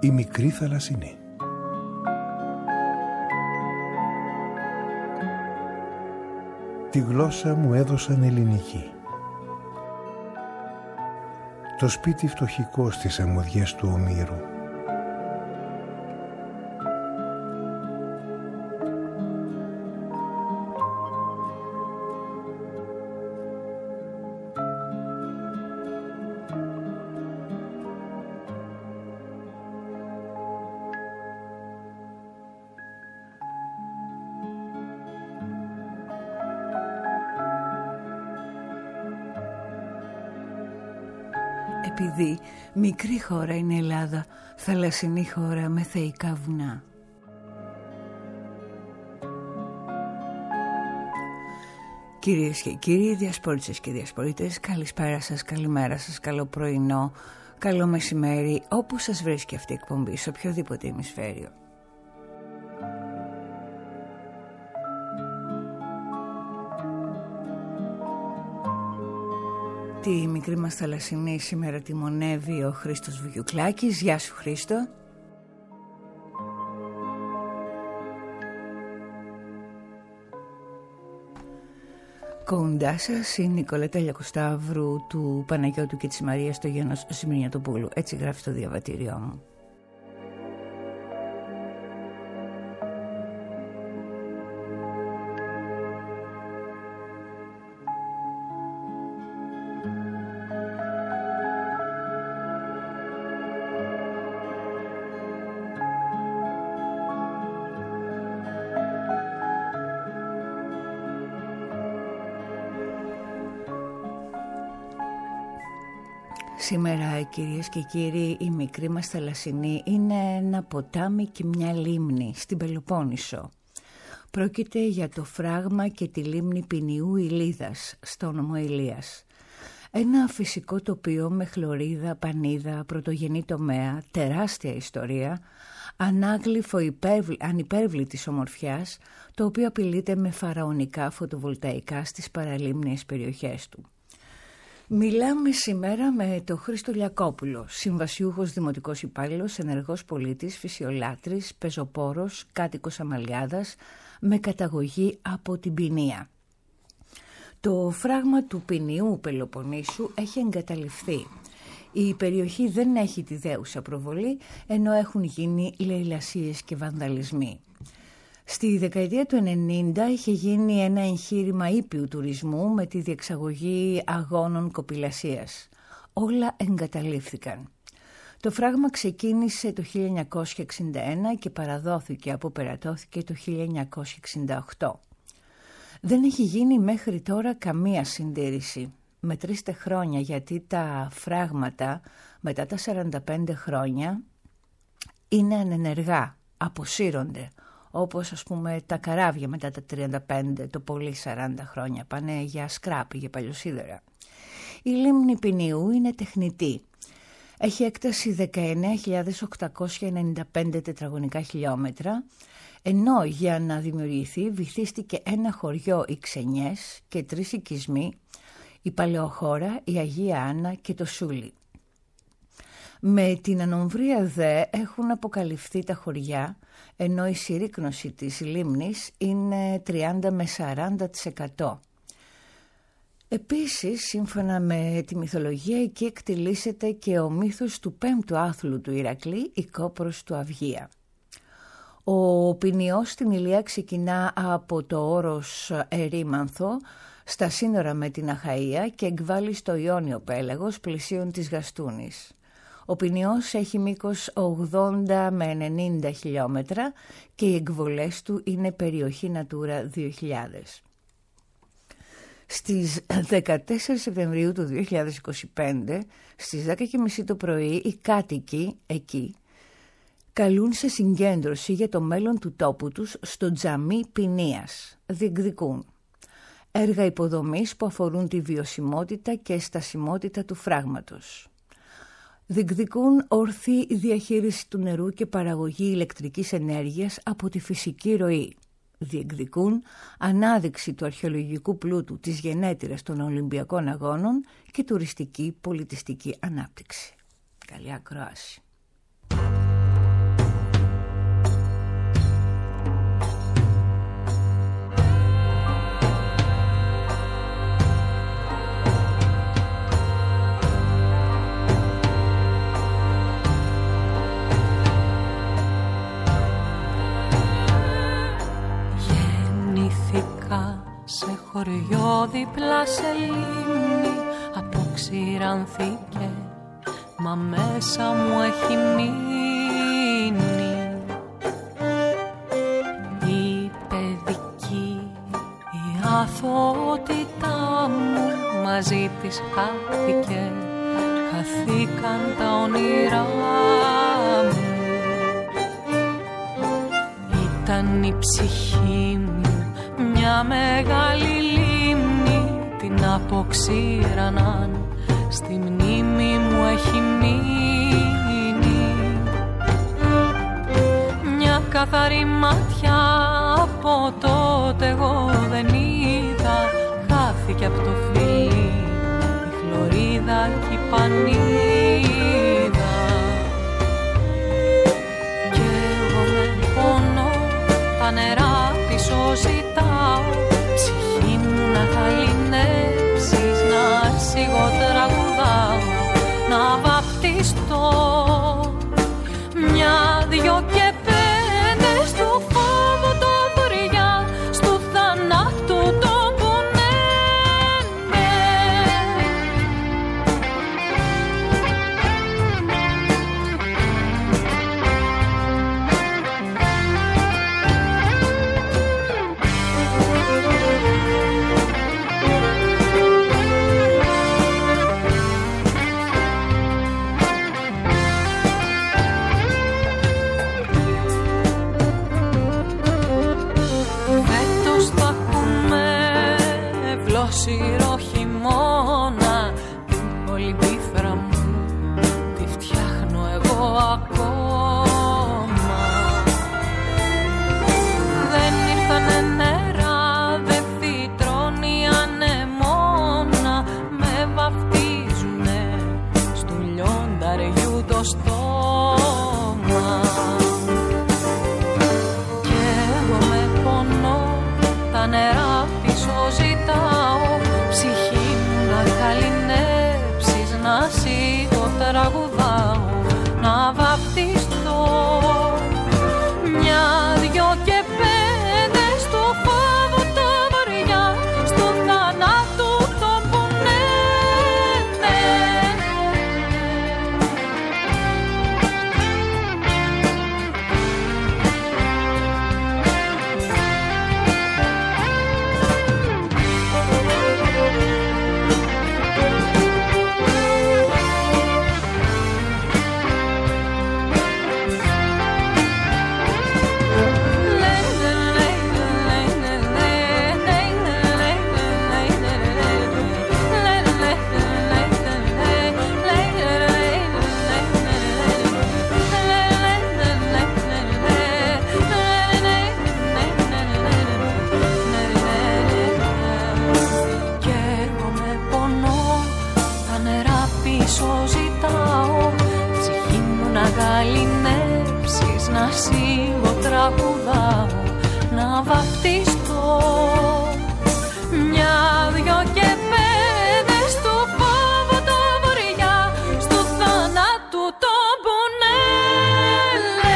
Η μικρή θαλασσινή. Τη γλώσσα μου έδωσαν ελληνική. Το σπίτι φτωχικό στις αμμοδιές του Ομήρου. Επειδή μικρή χώρα είναι η Ελλάδα, θαλασσινή χώρα με θεϊκά βουνά. Κυρίες και κύριοι, διασπορίτες και διασπορίτες, καλησπέρα σας, καλημέρα σας, καλό πρωινό, καλό μεσημέρι, όπου σας βρίσκει αυτή η εκπομπή, σε οποιοδήποτε ημισφαίριο. Τη μικρή μας θαλασσινή σήμερα τιμονεύει ο Χρήστος Βουγιουκλάκης. Γεια σου Χρήστο. Κοντά σας είναι η Νικολέτα Λιακοσταύρου του Παναγιώτου και της Μαρίας στο γένος Σιμηρνιατοπούλου. Έτσι γράφει το διαβατήριό μου. Σήμερα, κυρίες και κύριοι, η μικρή μας θαλασσινή είναι ένα ποτάμι και μια λίμνη στην Πελοπόννησο. Πρόκειται για το φράγμα και τη λίμνη Ποινιού Ηλίδας στο νομό Ηλίας. Ένα φυσικό τοπίο με χλωρίδα, πανίδα, πρωτογενή τομέα, τεράστια ιστορία, ανάγλυφο ανυπέρβλητης ομορφιάς, το οποίο απειλείται με φαραωνικά φωτοβολταϊκά στις παραλίμνιες περιοχές του. Μιλάμε σήμερα με τον Χρήστο Λιακόπουλο, συμβασιούχος δημοτικός υπάλληλος, ενεργός πολίτης, φυσιολάτρης, πεζοπόρος, κάτοικος Αμαλιάδας, με καταγωγή από την Ποινία. Το φράγμα του Ποινιού Πελοποννήσου έχει εγκαταλειφθεί. Η περιοχή δεν έχει τη δέουσα προβολή, ενώ έχουν γίνει λαιλασίες και βανδαλισμοί. Στη δεκαετία του 90 είχε γίνει ένα εγχείρημα ήπιου τουρισμού με τη διεξαγωγή αγώνων κοπηλασίας. Όλα εγκαταλείφθηκαν. Το φράγμα ξεκίνησε το 1961 και παραδόθηκε, αποπερατώθηκε το 1968. Δεν έχει γίνει μέχρι τώρα καμία συντήρηση. Μετρήστε χρόνια, γιατί τα φράγματα μετά τα 45 χρόνια είναι ανενεργά, αποσύρονται. Όπως ας πούμε τα καράβια μετά τα 35, το πολύ 40 χρόνια, πάνε για σκράπ, για παλιοσίδερα. Η λίμνη Ποινιού είναι τεχνητή. Έχει έκταση 19.895 τετραγωνικά χιλιόμετρα, ενώ για να δημιουργηθεί βυθίστηκε ένα χωριό οι Ξενιές και 3 οικισμοί, η Παλαιοχώρα, η Αγία Άννα και το Σούλι. Με την ανομβρία δε έχουν αποκαλυφθεί τα χωριά, ενώ η συρρίκνωση της λίμνης είναι 30 με 40%. Επίσης, σύμφωνα με τη μυθολογία, εκεί εκτιλήσεται και ο μύθος του 5ου άθλου του Ηρακλή, η Κόπρος του Αυγία. Ο Ποινιός στην Ηλία ξεκινά από το όρος Ερήμανθο, στα σύνορα με την Αχαΐα, και εκβάλλει στο Ιόνιο πέλαγος πλησίων της Γαστούνης. Ο Ποινιός έχει μήκος 80 με 90 χιλιόμετρα και οι εκβολές του είναι περιοχή Natura 2000. Στις 14 Σεπτεμβρίου του 2025, στις 10.30 το πρωί, οι κάτοικοι εκεί καλούν σε συγκέντρωση για το μέλλον του τόπου τους στο τζαμί Ποινίας. Διεκδικούν έργα υποδομής που αφορούν τη βιωσιμότητα και στασιμότητα του φράγματος. Διεκδικούν ορθή διαχείριση του νερού και παραγωγή ηλεκτρικής ενέργειας από τη φυσική ροή. Διεκδικούν ανάδειξη του αρχαιολογικού πλούτου της γενέτειρας των Ολυμπιακών Αγώνων και τουριστική πολιτιστική ανάπτυξη. Καλή ακρόαση. χωριό δίπλα σε λίμνη αποξηρανθήκε, μα μέσα μου έχει μείνει η παιδική, η αθωότητά μου μαζί της χάθηκε, χαθήκαν τα όνειρά μου. Ήταν η ψυχή μου μια μεγάλη λίμνη, την αποξήραναν, στη μνήμη μου έχει μείνει μια καθαρή ματιά, από τότε εγώ δεν είδα, χάθηκε από το φιλί η χλωρίδα κι η πανίδα. Κι εγώ με πόνο τα νερά πίσω ζητάω, ψυχή μου να χαλινέψεις, να σιγώ τραγουδάω, να βαπτιστώ μια, δυο και πέντε στο φόβο το δωριά, στου θανάτου το πονένε. Σιρό χειμώνα, την πολυπίθρα μου τη φτιάχνω εγώ ακόμα. Δεν ήρθανε νερά, δεν φυτρώνει ανεμόνα, με βαφτίζουνε στου λιονταριού το στόμα. Κι εγώ με πονώ τα νερά πίσω ζητάω, ψυχή μου να χαλινέψεις, να σιγώ τραγουδάω, να βαπτιστώ μια, δυο και πέντε στο φόβο τα βαριά, στο θανάτου το πονένε. Γαλινέψεις, να σίγω τραγουδάω, να βαπτιστώ μια, δυο και πέντε στο φόβο το βορειά, στο θανάτου το πονέλε.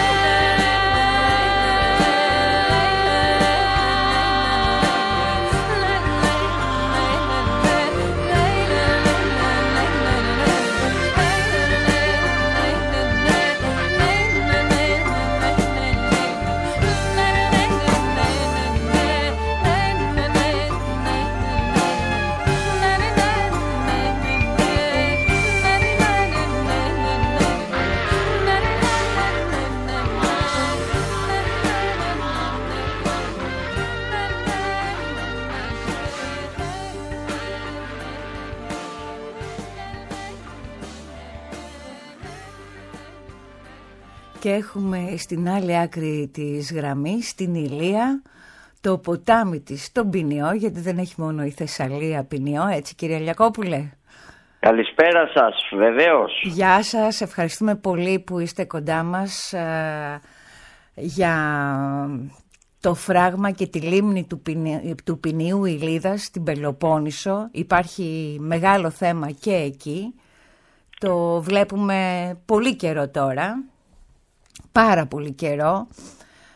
Και έχουμε στην άλλη άκρη της γραμμής, την Ηλία, το ποτάμι της, τον Ποινιό, γιατί δεν έχει μόνο η Θεσσαλία Ποινιό, έτσι κυρία Λιακόπουλε? Καλησπέρα σας, βεβαίως. Γεια σας, ευχαριστούμε πολύ που είστε κοντά μας για το φράγμα και τη λίμνη του Ποινιού Ηλίδας στην Πελοπόννησο. Υπάρχει μεγάλο θέμα και εκεί, το βλέπουμε πολύ καιρό τώρα, πάρα πολύ καιρό.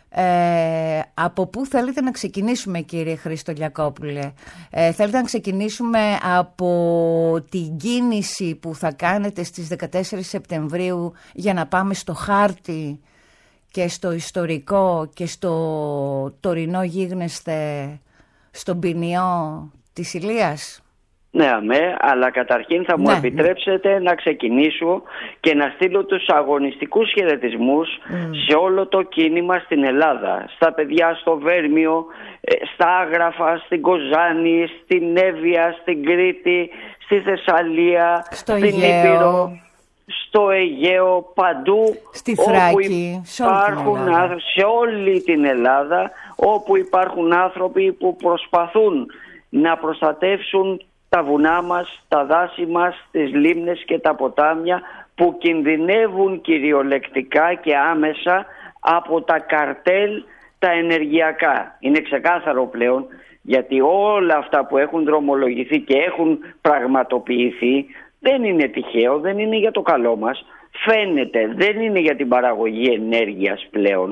Από πού θέλετε να ξεκινήσουμε, κύριε Χριστολιακόπουλε? Θέλετε να ξεκινήσουμε από την κίνηση που θα κάνετε στις 14 Σεπτεμβρίου για να πάμε στο χάρτη και στο ιστορικό και στο τωρινό γίγνεσθε στον ποινιό της Ηλίας? Ναι, αλλά καταρχήν θα μου επιτρέψετε να ξεκινήσω και να στείλω τους αγωνιστικούς χαιρετισμούς σε όλο το κίνημα στην Ελλάδα. Στα παιδιά στο Βέρμιο, στα Άγραφα, στην Κοζάνη, στην Εύβοια, στην Κρήτη, στη Θεσσαλία, στην Ήπειρο, στο Αιγαίο, παντού. Στη Θράκη, σε όλη την Ελλάδα, όπου υπάρχουν άνθρωποι που προσπαθούν να προστατεύσουν τα βουνά μας, τα δάση μας, τις λίμνες και τα ποτάμια, που κινδυνεύουν κυριολεκτικά και άμεσα από τα καρτέλ τα ενεργειακά. Είναι ξεκάθαρο πλέον, γιατί όλα αυτά που έχουν δρομολογηθεί και έχουν πραγματοποιηθεί δεν είναι τυχαίο, δεν είναι για το καλό μας. Φαίνεται, δεν είναι για την παραγωγή ενέργειας πλέον.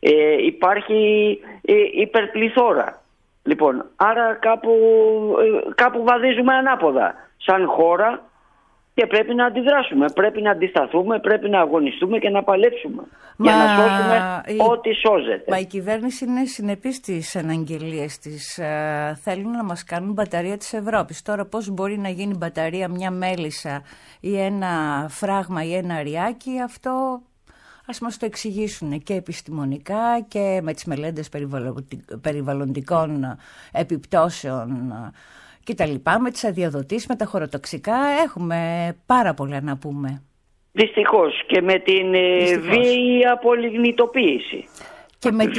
Υπάρχει υπερπληθώρα. Λοιπόν, άρα κάπου βαδίζουμε ανάποδα σαν χώρα και πρέπει να αντιδράσουμε, πρέπει να αντισταθούμε, πρέπει να αγωνιστούμε και να παλέψουμε για να σώσουμε ό,τι σώζεται. Μα η κυβέρνηση είναι συνεπής στις αναγγελίες της. Θέλουν να μας κάνουν μπαταρία της Ευρώπης. Τώρα πώς μπορεί να γίνει μπαταρία μια μέλισσα ή ένα φράγμα ή ένα ριάκι, αυτό ας μας το εξηγήσουν και επιστημονικά και με τις μελέτες περιβαλλοντικών επιπτώσεων και τα λοιπά, με τις αδειοδοτήσεις, με τα χωροτοξικά. Έχουμε πάρα πολλά να πούμε. Δυστυχώς, και με την βίαιη απολιγνητοποίηση. Και με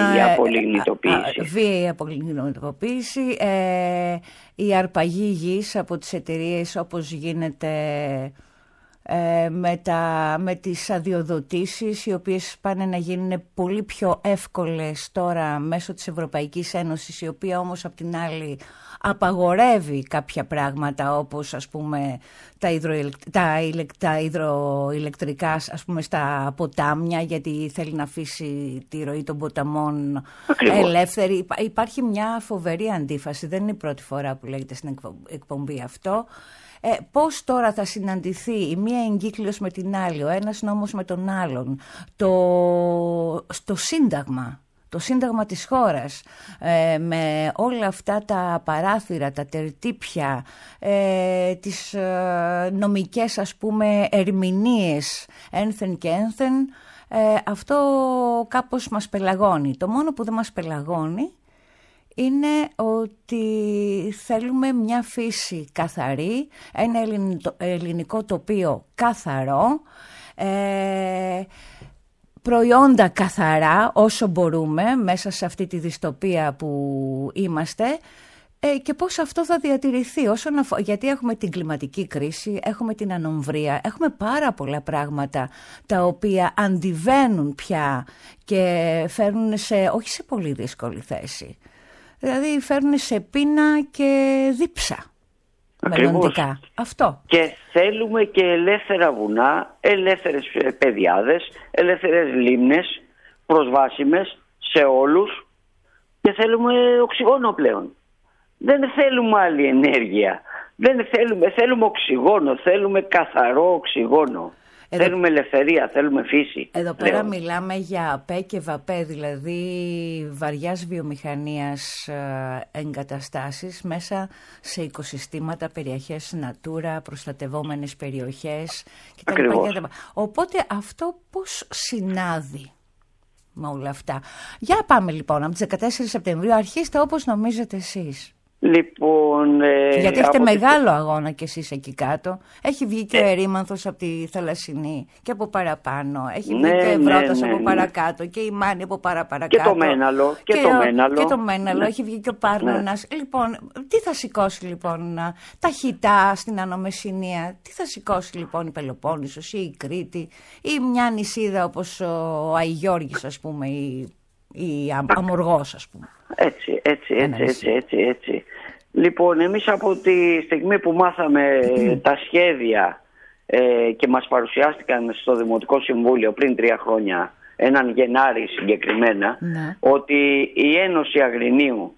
βίαιη απολιγνητοποίηση, η αρπαγή γης από τις εταιρείες, όπως γίνεται με τις αδειοδοτήσεις, οι οποίες πάνε να γίνουν πολύ πιο εύκολες τώρα μέσω της Ευρωπαϊκής Ένωσης, η οποία όμως απ' την άλλη απαγορεύει κάποια πράγματα, όπως ας πούμε τα υδροηλεκτρικά, ας πούμε, στα ποτάμια, γιατί θέλει να αφήσει τη ροή των ποταμών ελεύθερη. Υπάρχει μια φοβερή αντίφαση, δεν είναι η πρώτη φορά που λέγεται στην εκπομπή αυτό. Πώς τώρα θα συναντηθεί η μία εγκύκλιος με την άλλη, ο ένας νόμος με τον άλλον, το Σύνταγμα της χώρας, με όλα αυτά τα παράθυρα, τα τερτύπια, τις νομικές, ας πούμε, ερμηνείες ένθεν και ένθεν, αυτό κάπως μας πελαγώνει. Το μόνο που δεν μας πελαγώνει είναι ότι θέλουμε μια φύση καθαρή, ένα ελληνικό τοπίο καθαρό, προϊόντα καθαρά όσο μπορούμε μέσα σε αυτή τη δυστοπία που είμαστε, και πώς αυτό θα διατηρηθεί, γιατί έχουμε την κλιματική κρίση, έχουμε την ανομβρία, έχουμε πάρα πολλά πράγματα τα οποία αντιβαίνουν πια και φέρνουν όχι σε πολύ δύσκολη θέση. Δηλαδή φέρνουν σε πείνα και δίψα μελλοντικά. Αυτό. Και θέλουμε και ελεύθερα βουνά, ελεύθερες πεδιάδες, ελεύθερες λίμνες, προσβάσιμες σε όλους, και θέλουμε οξυγόνο πλέον. Δεν θέλουμε άλλη ενέργεια. Θέλουμε οξυγόνο, θέλουμε καθαρό οξυγόνο. Θέλουμε ελευθερία, θέλουμε φύση. Εδώ πέρα μιλάμε για ΑΠΕ και ΒΑΠΕ, δηλαδή βαριάς βιομηχανίας εγκαταστάσεις μέσα σε οικοσυστήματα, περιοχές Natura, προστατευόμενες περιοχές κτλ. Οπότε αυτό πώς συνάδει με όλα αυτά? Για πάμε λοιπόν από τις 14 Σεπτεμβρίου, αρχίστε όπως νομίζετε εσείς. Λοιπόν, γιατί έχετε μεγάλο αγώνα κι εσείς εκεί κάτω. Έχει βγει και ο Ερήμανθος από τη Θαλασσινή και από παραπάνω. Έχει βγει και ο Ευρώπας από παρακάτω και η Μάνη από παρακάτω. Και το Μέναλο. Και το Μέναλο. Έχει βγει και ο Πάρνωνας. Λοιπόν, τι θα σηκώσει λοιπόν τα Χιτά στην Ανομεσσηνία? Τι θα σηκώσει λοιπόν η Πελοπόννησος ή η Κρήτη ή μια νησίδα όπως ο Αϊγιώργης, ας πούμε, ή η Αμοργός, ας πούμε? Έτσι. Λοιπόν, εμείς από τη στιγμή που μάθαμε τα σχέδια και μας παρουσιάστηκαν στο Δημοτικό Συμβούλιο πριν 3 χρόνια έναν Γενάρη συγκεκριμένα, ότι η Ένωση Αγρινίου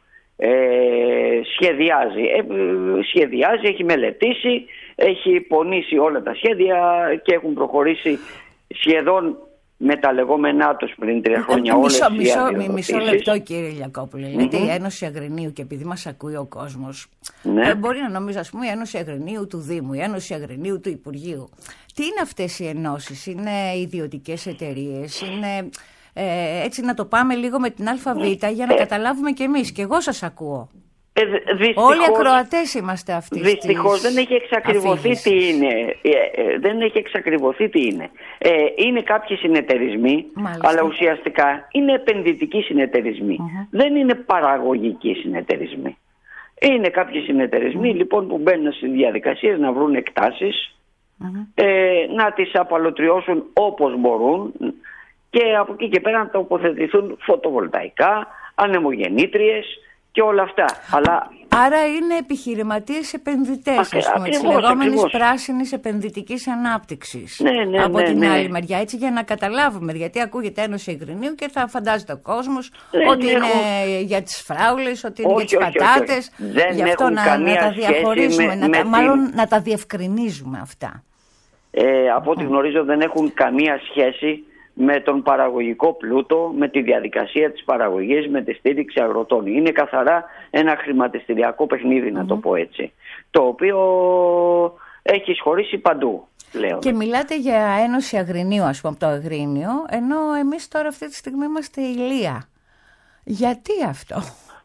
σχεδιάζει, έχει μελετήσει, έχει πονήσει όλα τα σχέδια και έχουν προχωρήσει σχεδόν με τα λεγόμενά τους πριν 3 χρόνια όλες οι αδειοδοτήσεις. Μισό λεπτό, κύριε Λιακόπουλε. Λέτε η Ένωση Αγρινίου, και επειδή μας ακούει ο κόσμος, μπορεί να νομίζει, ας πούμε, η Ένωση Αγρινίου του Δήμου, η Ένωση Αγρινίου του Υπουργείου. Τι είναι αυτές οι ενώσεις? Είναι ιδιωτικές εταιρείες? Είναι, έτσι να το πάμε λίγο με την ΑΒ για να καταλάβουμε κι εμείς. Και εγώ σας ακούω. Όλοι οι ακροατές είμαστε αυτοί. Δυστυχώς δεν έχει εξακριβωθεί τι είναι. Δεν έχει εξακριβωθεί τι είναι. Είναι κάποιοι συνεταιρισμοί, αλλά ουσιαστικά είναι επενδυτικοί συνεταιρισμοί. Δεν είναι παραγωγικοί συνεταιρισμοί. Είναι κάποιοι συνεταιρισμοί λοιπόν που μπαίνουν στις διαδικασίες να βρουν εκτάσεις, να τις απαλωτριώσουν όπως μπορούν και από εκεί και πέρα να τοποθετηθούν φωτοβολταϊκά, ανεμογεννήτριες και όλα αυτά. Άρα είναι επιχειρηματίες επενδυτές, της λεγόμενης πράσινης επενδυτικής ανάπτυξης. Από την άλλη μεριά, έτσι για να καταλάβουμε, γιατί ακούγεται Ένωση Αγρινίου και θα φαντάζεται ο κόσμος ότι είναι για τις φράουλες, ότι είναι για τις πατάτες. Γι' αυτό να τα διαχωρίσουμε, να τα διευκρινίζουμε αυτά. Από ό,τι γνωρίζω δεν έχουν καμία σχέση με τον παραγωγικό πλούτο, με τη διαδικασία της παραγωγής, με τη στήριξη αγροτών. Είναι καθαρά ένα χρηματιστηριακό παιχνίδι, να το πω έτσι, το οποίο έχει εισχωρήσει παντού πλέον. Και μιλάτε για Ένωση Αγρινίου, ας πούμε, από το Αγρίνιο, ενώ εμείς τώρα αυτή τη στιγμή είμαστε ηλία. Γιατί αυτό?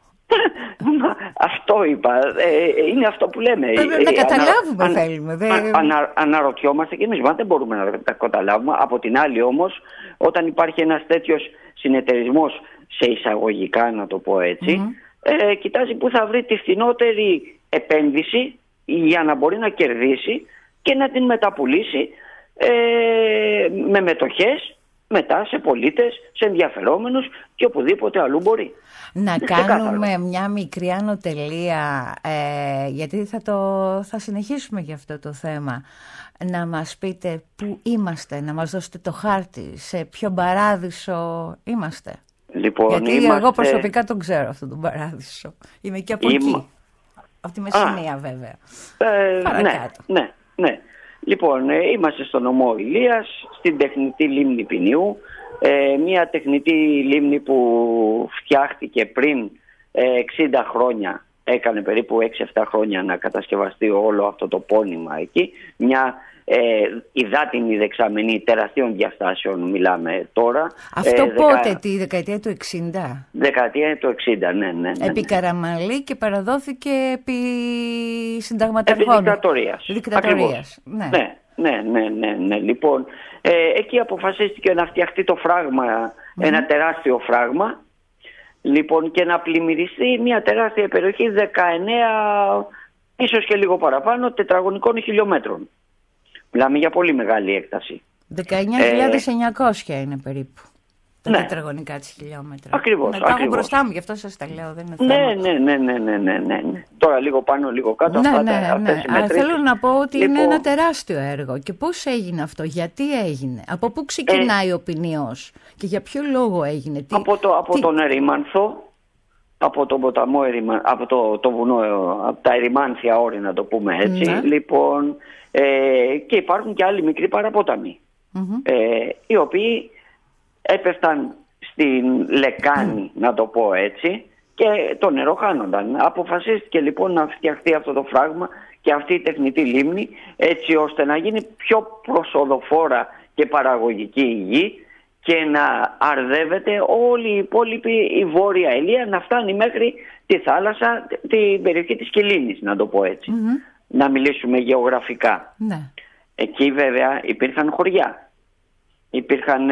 Αυτό είπα. Είναι αυτό που λέμε. Να καταλάβουμε θέλουμε. Αναρωτιόμαστε και εμείς, δεν μπορούμε να τα καταλάβουμε. Από την άλλη όμως, όταν υπάρχει ένας τέτοιος συνεταιρισμός, σε εισαγωγικά να το πω έτσι, κοιτάζει που θα βρει τη φθηνότερη επένδυση για να μπορεί να κερδίσει και να την μεταπουλήσει με μετοχές μετά σε πολίτες, σε ενδιαφερόμενους και οπουδήποτε αλλού μπορεί. Να κάνουμε μια μικρή ανωτελεία, γιατί θα συνεχίσουμε για αυτό το θέμα. Να μας πείτε πού είμαστε, να μας δώσετε το χάρτη, σε ποιο παράδεισο είμαστε. Λοιπόν, γιατί εγώ προσωπικά τον ξέρω αυτόν τον παράδεισο. Είμαι και από εκεί. Από τη Μεσσηνία βέβαια. Παρακάτω. Ναι. Λοιπόν, είμαστε στο νομό Ηλίας, στην τεχνητή λίμνη Ποινιού, μια τεχνητή λίμνη που φτιάχτηκε πριν 60 χρόνια, έκανε περίπου 6-7 χρόνια να κατασκευαστεί όλο αυτό το πόνημα εκεί, μια υδάτινη δεξαμενή τεραστίων διαστάσεων μιλάμε τώρα. Αυτό πότε, τη δεκαετία του 60? Δεκαετία του 60, ναι. Επί Καραμανλή και παραδόθηκε επί συνταγματαρχών. Επί δικτατορίας. Ναι. Λοιπόν, εκεί αποφασίστηκε να φτιαχτεί το φράγμα, ένα τεράστιο φράγμα, λοιπόν, και να πλημμυριστεί μια τεράστια περιοχή 19, ίσως και λίγο παραπάνω, τετραγωνικών χιλιόμετρων. Μιλάμε για πολύ μεγάλη έκταση. 19.900 είναι περίπου τα τετραγωνικά της χιλιόμετρα. Ακριβώς. Τα έχω μπροστά μου, γι' αυτό σας τα λέω. Δεν είναι θέμα. Ναι. Τώρα λίγο πάνω, λίγο κάτω. Αλλά θέλω να πω ότι είναι ένα τεράστιο έργο. Και πώς έγινε αυτό, γιατί έγινε, από πού ξεκινάει ο ποινιός και για ποιο λόγο έγινε? Από τον Ερημάνθο, από τον ποταμό από το βουνό, από τα ερημάνθια όρη, να το πούμε έτσι. Λοιπόν, και υπάρχουν και άλλοι μικροί παραπόταμοι, οι οποίοι έπεφταν στην λεκάνη, να το πω έτσι, και το νερό χάνονταν. Αποφασίστηκε λοιπόν να φτιαχτεί αυτό το φράγμα και αυτή η τεχνητή λίμνη, έτσι ώστε να γίνει πιο προσοδοφόρα και παραγωγική η γη και να αρδεύεται όλη η υπόλοιπη η Βόρεια Ηλία, να φτάνει μέχρι τη θάλασσα, την περιοχή της Κιλίνης, να το πω έτσι. Να μιλήσουμε γεωγραφικά. Εκεί βέβαια υπήρχαν χωριά. Υπήρχαν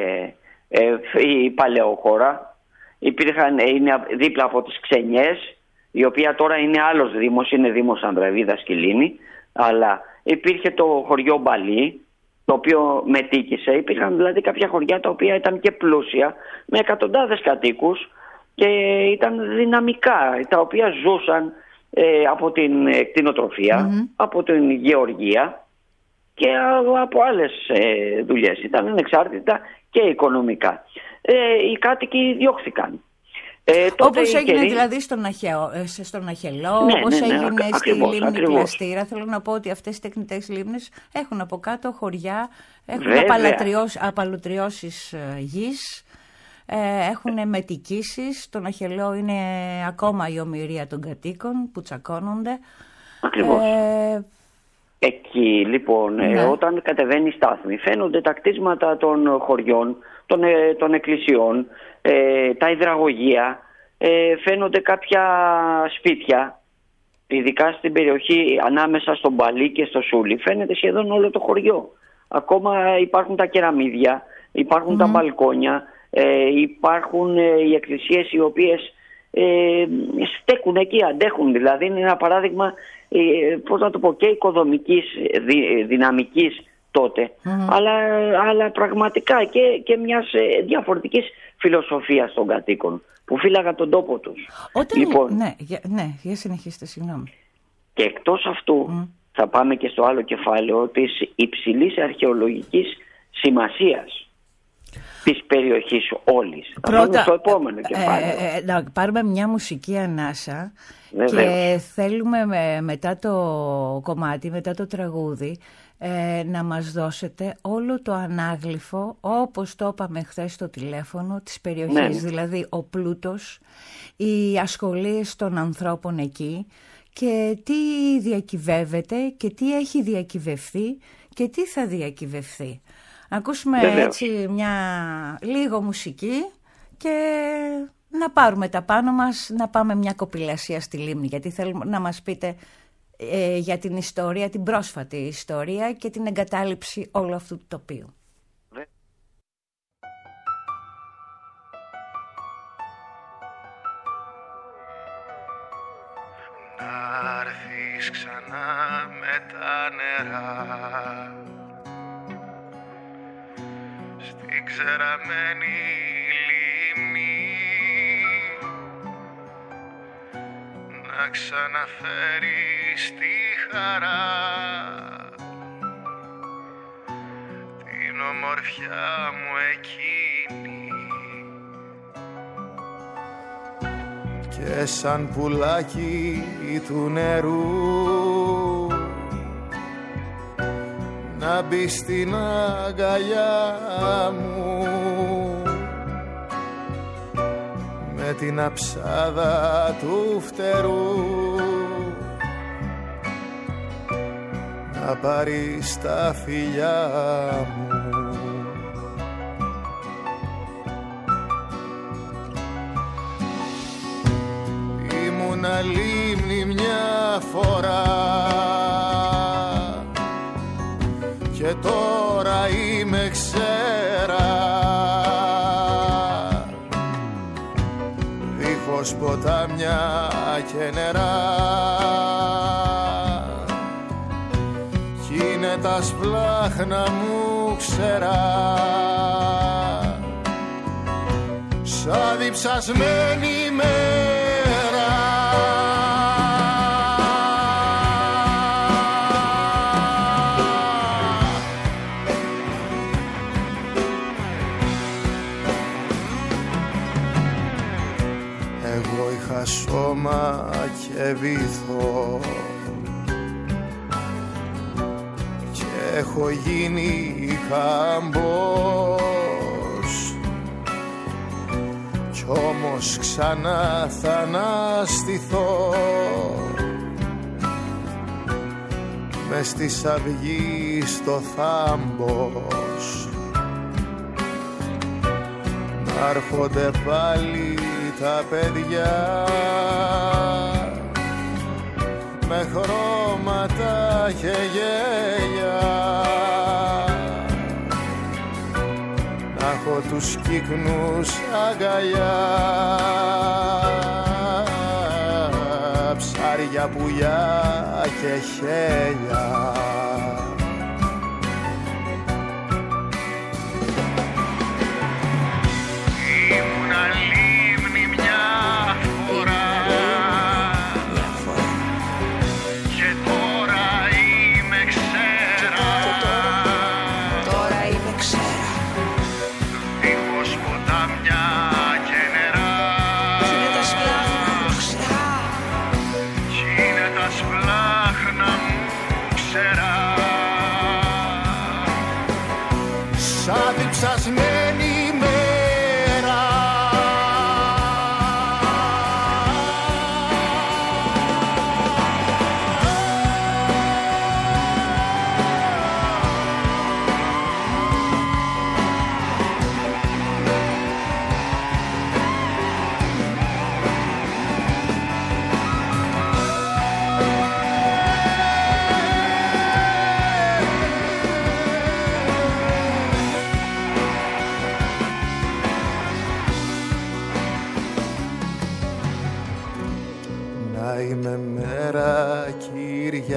η Παλαιοχώρα, είναι δίπλα από τις Ξενιές, η οποία τώρα είναι άλλος δήμος, είναι δήμος Ανδραβίδας Κιλίνη, αλλά υπήρχε το χωριό Μπαλί, το οποίο μετοίκησε. Υπήρχαν δηλαδή κάποια χωριά τα οποία ήταν και πλούσια, με εκατοντάδες κατοίκους και ήταν δυναμικά, τα οποία ζούσαν από την κτηνοτροφία, από την γεωργία και από άλλες δουλειές. Ήταν ανεξάρτητα και οικονομικά. Οι κάτοικοι διώχθηκαν. Όπως έγινε δηλαδή στον Αχελό, όπως έγινε στη λίμνη Κλαστήρα. Θέλω να πω ότι αυτές οι τεχνητές λίμνες έχουν από κάτω χωριά, έχουν απαλωτριώσεις γης, έχουν μετικήσεις. Στον Αχελό είναι ακόμα η ομηρία των κατοίκων που τσακώνονται. Ακριβώς. Εκεί λοιπόν, όταν κατεβαίνει η στάθμη, φαίνονται τα κτίσματα των χωριών, των εκκλησιών, τα υδραγωγεία, φαίνονται κάποια σπίτια, ειδικά στην περιοχή ανάμεσα στον Παλί και στο Σούλι, φαίνεται σχεδόν όλο το χωριό. Ακόμα υπάρχουν τα κεραμίδια, υπάρχουν τα μπαλκόνια, υπάρχουν οι εκκλησίες οι οποίες στέκουν εκεί, αντέχουν. Δηλαδή είναι ένα παράδειγμα, πώς να το πω, και οικοδομικής δυναμικής τότε, αλλά πραγματικά και μιας διαφορετικής φιλοσοφίας των κατοίκων που φύλαγαν τον τόπο τους. Λοιπόν, για συνεχίστε, συγγνώμη. Και εκτός αυτού θα πάμε και στο άλλο κεφάλαιο της υψηλής αρχαιολογικής σημασίας της περιοχής όλης. Πρώτα, στο επόμενο κεφάλαιο. Να πάρουμε μια μουσική ανάσα. Βεβαίως. Και θέλουμε μετά το κομμάτι, μετά το τραγούδι, να μας δώσετε όλο το ανάγλυφο, όπως το είπαμε χθες στο τηλέφωνο, της περιοχής. Δηλαδή ο πλούτος, οι ασχολίες των ανθρώπων εκεί και τι διακυβεύεται και τι έχει διακυβευθεί και τι θα διακυβευθεί. Ακούσουμε έτσι λίγο μουσική και να πάρουμε τα πάνω μας, να πάμε μια κοπηλασία στη λίμνη, γιατί θέλουμε να μας πείτε για την ιστορία, την πρόσφατη ιστορία και την εγκατάλειψη όλου αυτού του τοπίου. Να έρθεις ξανά με τα νερά στην ξεραμένη λίμνη, να ξαναφέρεις τη χαρά, την ομορφιά μου εκείνη, και σαν πουλάκι του νερού να μπει στην αγκαλιά μου με την αψάδα του φτερού, να πάρεις τα φιλιά μου. Ήμουνα λίμνη μια φορά και τώρα είμαι ξέρα, δίχως ποτάμια και νερά, κι είναι τα σπλάχνα μου ξερά, σαν διψασμένη μέρα. Σώμα και βυθό και έχω γίνει καμπός, κι όμως ξανά θα αναστηθώ μες στη αυγή στο θάμπος, να έρχονται πάλι τα παιδιά με χρώματα και γέλια, να έχω τους κύκνους αγκαλιά, ψάρια, πουλιά και χέλια.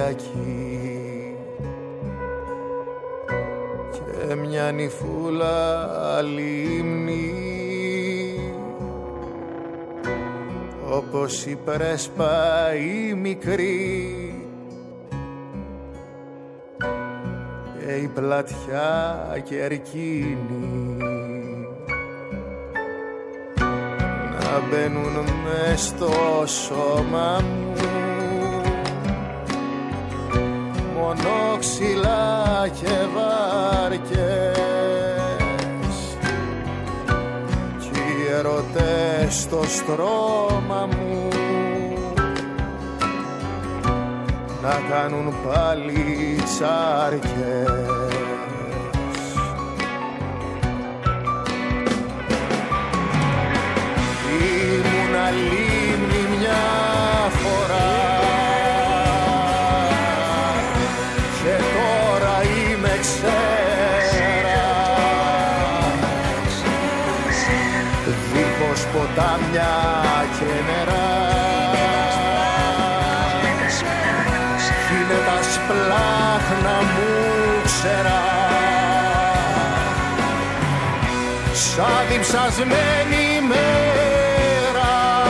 Κυριακή και μια νυφούλα λίμνη όπως η πρέσπα η μικρή και η πλατιά κερκίνη να μπαίνουν μες στο σώμα μου μονόξυλα και βάρκες κι οι ερωτές στο στρώμα μου να κάνουν πάλι τσάρκες. Ήμουνα λίμνη μια φορά και τώρα είμαι ξέρα, δίχως ποτάμια και νερά κι είναι τα σπλάχνα μου ξερά σαν διψασμένη μέρα.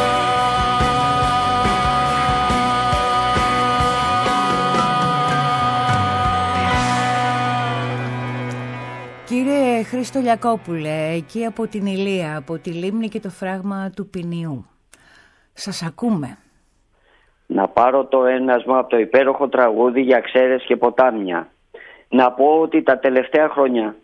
Κύριε Χρήστο Λιακόπουλε, εκεί από την Ηλία, από τη λίμνη και το φράγμα του Ποινιού, σας ακούμε. Να πάρω το ένασμα από το υπέροχο τραγούδι για ξέρες και ποτάμια. Να πω ότι τα τελευταία χρόνια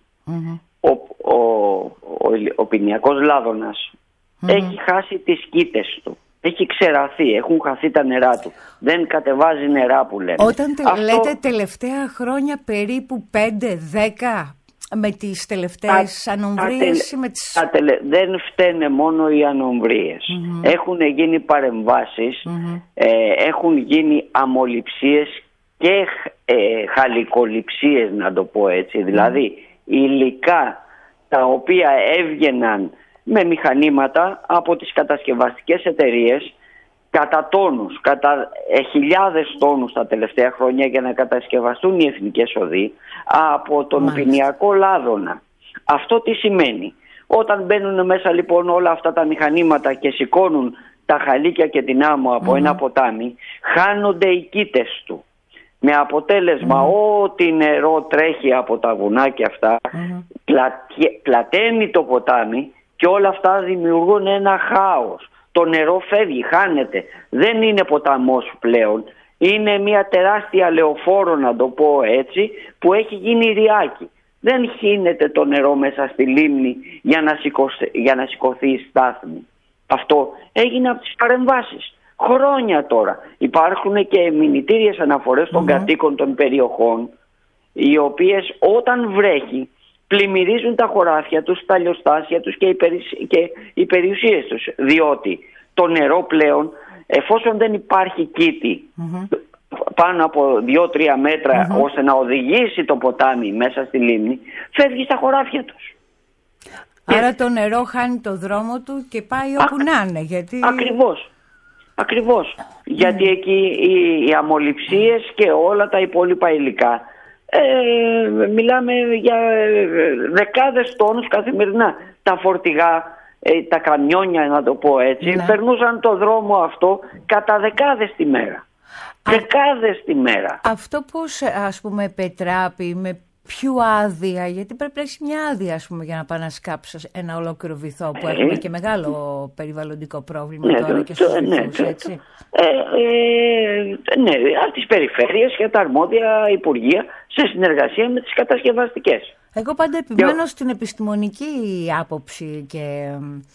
ο ποινιακός Λάδωνας έχει χάσει τις κήτες του. Έχει ξεραθεί, έχουν χαθεί τα νερά του. Δεν κατεβάζει νερά που λένε. Όταν λέτε τελευταία χρόνια, περίπου 5-10 με τις τελευταίες ανομβρίες με τις... Δεν φταίνε μόνο οι ανομβρίες. Έχουν γίνει παρεμβάσεις, έχουν γίνει αμολυψίες και χαλικοληψίες, να το πω έτσι. Δηλαδή υλικά τα οποία έβγαιναν με μηχανήματα από τις κατασκευαστικές εταιρείες κατά τόνους, κατά χιλιάδες τόνους τα τελευταία χρόνια για να κατασκευαστούν οι εθνικές οδοί από τον ποινιακό Λάδωνα. Αυτό τι σημαίνει? Όταν μπαίνουν μέσα λοιπόν όλα αυτά τα μηχανήματα και σηκώνουν τα χαλίκια και την άμμο από ένα ποτάμι, χάνονται οι κήτες του. Με αποτέλεσμα ό,τι νερό τρέχει από τα βουνά και αυτά πλαταίνει το ποτάμι και όλα αυτά δημιουργούν ένα χάος. Το νερό φεύγει, χάνεται. Δεν είναι ποταμός πλέον. Είναι μια τεράστια λεωφόρο, να το πω έτσι, που έχει γίνει ριάκι. Δεν χύνεται το νερό μέσα στη λίμνη για να σηκωθεί η στάθμη. Αυτό έγινε από τις παρεμβάσεις. Χρόνια τώρα. Υπάρχουν και μηνυτήριες αναφορές των κατοίκων των περιοχών, οι οποίες όταν βρέχει πλημμυρίζουν τα χωράφια τους, τα λιοστάσια τους και οι περιουσίες τους. Διότι το νερό πλέον, εφόσον δεν υπάρχει κήτη πάνω από 2-3 μέτρα ώστε να οδηγήσει το ποτάμι μέσα στη λίμνη, φεύγει στα χωράφια τους. Άρα το νερό χάνει το δρόμο του και πάει όπου να είναι. Γιατί... Ακριβώς. Γιατί εκεί οι αμολυψίες και όλα τα υπόλοιπα υλικά, μιλάμε για δεκάδες τόνους καθημερινά. Τα φορτηγά, τα καμιόνια, να το πω έτσι, περνούσαν το δρόμο αυτό κατά δεκάδες τη μέρα. Δεκάδες τη μέρα. Αυτό πώς, ας πούμε, πετράπει, με ποιο άδεια? Γιατί πρέπει να έχει μια άδεια, ας πούμε, για να πάει να σκάψει ένα ολόκληρο βυθό, που έχουμε και μεγάλο περιβαλλοντικό πρόβλημα τώρα και στους βυθούς, έτσι. Από τις περιφέρειες και τα αρμόδια υπουργεία σε συνεργασία με τις κατασκευαστικές. Εγώ πάντα επιμένω στην επιστημονική άποψη και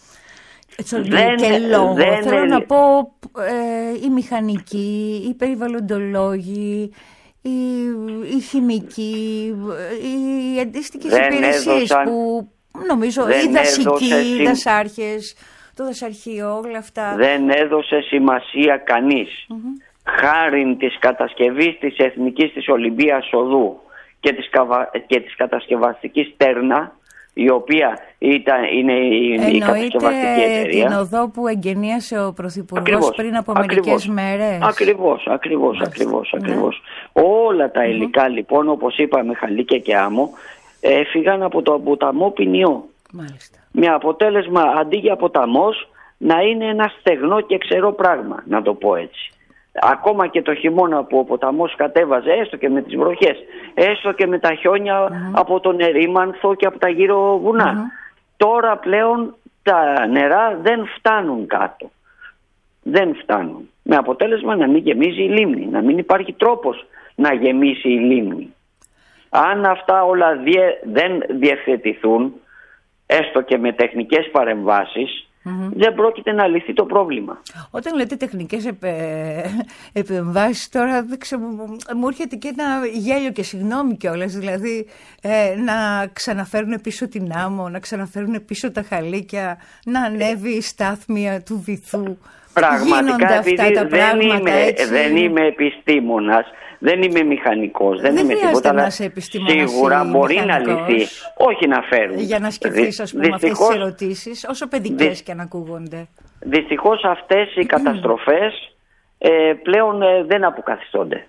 λόγο. Θέλω να πω, οι μηχανικοί, οι περιβαλλοντολόγοι, οι χημικοί, οι αντίστοιχες υπηρεσίες που νομίζω, οι δασικοί, οι δασάρχες, το δασαρχείο, όλα αυτά. Δεν έδωσε σημασία κανείς. Χάριν της κατασκευής της Εθνικής της Ολυμπίας Οδού και της κατασκευαστικής Τέρνα, η οποία είναι η κατασκευαστική εταιρεία. Την οδό που εγκαινίασε ο Πρωθυπουργός πριν από μερικές μέρες. Ακριβώς. Όλα τα υλικά λοιπόν, όπως είπαμε, χαλίκια και άμμο, έφυγαν από το ποταμό Ποινιό. Μάλιστα. Με αποτέλεσμα, αντί για ποταμός, να είναι ένα στεγνό και ξερό πράγμα, να το πω έτσι. Ακόμα και το χειμώνα που ο ποταμός κατέβαζε, έστω και με τις βροχές, έστω και με τα χιόνια από τον Ερήμανθο και από τα γύρω βουνά. Τώρα πλέον τα νερά δεν φτάνουν κάτω. Δεν φτάνουν. Με αποτέλεσμα να μην γεμίζει η λίμνη, να μην υπάρχει τρόπος να γεμίσει η λίμνη. Αν αυτά όλα δεν διευθετηθούν, έστω και με τεχνικές παρεμβάσεις, δεν πρόκειται να λυθεί το πρόβλημα. Όταν λέτε τεχνικές επεμβάσεις, τώρα μου έρχεται και ένα γέλιο και συγγνώμη κιόλας. Δηλαδή να ξαναφέρουν πίσω την άμμο, να ξαναφέρουν πίσω τα χαλίκια, να ανέβει η στάθμια του βυθού. Πραγματικά, επειδή δεν είμαι επιστήμονας, δεν είμαι μηχανικός, δεν είμαι τίποτα, αλλά σίγουρα μπορεί να λυθεί. Όχι να φέρουν. Για να σκεφτείς, ας πούμε, αυτές τις ερωτήσεις, όσο παιδικές και αν ακούγονται. Δυστυχώς αυτές οι καταστροφές πλέον δεν αποκαθιστώνται.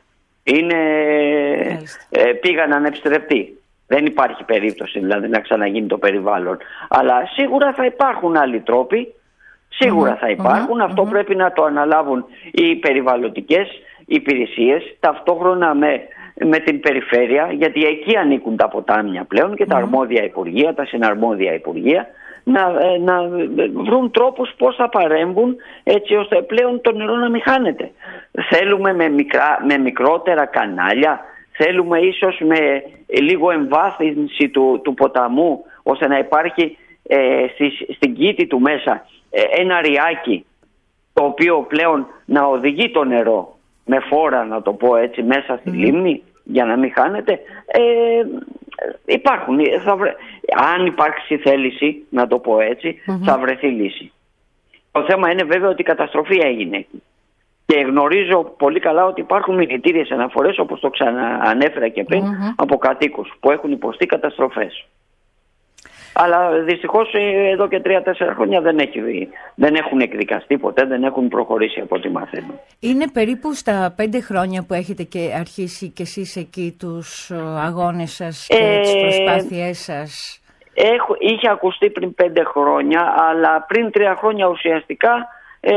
Πήγαν ανεπιστρεπτοί. Δεν υπάρχει περίπτωση δηλαδή να ξαναγίνει το περιβάλλον. Αλλά σίγουρα θα υπάρχουν άλλοι τρόποι. Σίγουρα θα υπάρχουν. Αυτό πρέπει να το αναλάβουν οι περιβαλλοντικές υπηρεσίες, ταυτόχρονα με την περιφέρεια, γιατί εκεί ανήκουν τα ποτάμια πλέον και τα αρμόδια υπουργεία, τα συναρμόδια υπουργεία, να βρουν τρόπους πώς θα παρέμβουν έτσι ώστε πλέον το νερό να μην χάνεται. Θέλουμε με μικρότερα κανάλια, θέλουμε ίσως με λίγο εμβάθυνση του ποταμού, ώστε να υπάρχει στην κήτη του μέσα ένα ριάκι, το οποίο πλέον να οδηγεί το νερό με φόρα, να το πω έτσι, μέσα στη λίμνη για να μην χάνεται. Υπάρχουν. Αν υπάρξει θέληση, να το πω έτσι, θα βρεθεί λύση. Το θέμα είναι βέβαια ότι η καταστροφή έγινε. Και γνωρίζω πολύ καλά ότι υπάρχουν μηνυτήριες αναφορές, όπως το ξαναανέφερα και πριν, από κατοίκους που έχουν υποστεί καταστροφές. Αλλά δυστυχώς εδώ και 3-4 χρόνια δεν έχουν εκδικαστεί ποτέ, δεν έχουν προχωρήσει από ό,τι μαθαίνω. Είναι περίπου στα 5 χρόνια που έχετε και αρχίσει κι εσείς εκεί τους αγώνες σας και τις προσπάθειές σας. Είχε ακουστεί πριν 5 χρόνια, αλλά πριν 3 χρόνια ουσιαστικά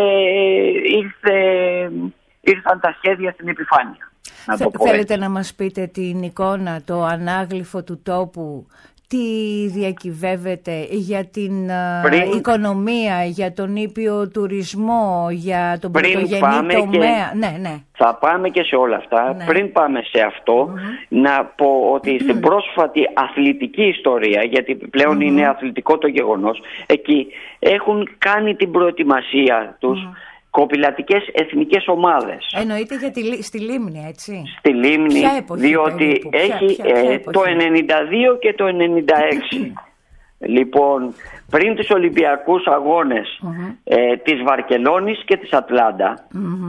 ήρθαν τα σχέδια στην επιφάνεια. Θέλετε να μας πείτε την εικόνα, το ανάγλυφο του τόπου, τι διακυβεύεται για την οικονομία, για τον ήπιο τουρισμό, για τον πρωτογενή τομέα? Ναι. Θα πάμε και σε όλα αυτά. Ναι. Πριν πάμε σε αυτό, να πω ότι στην πρόσφατη αθλητική ιστορία, γιατί πλέον είναι αθλητικό το γεγονός, εκεί έχουν κάνει την προετοιμασία τους κοπηλατικές εθνικές ομάδες. Εννοείται στη Λίμνη, έτσι. Στη Λίμνη, διότι έχει το 92 και το 96. Λοιπόν, πριν τους Ολυμπιακούς Αγώνες της Βαρκελόνης και της Ατλάντα,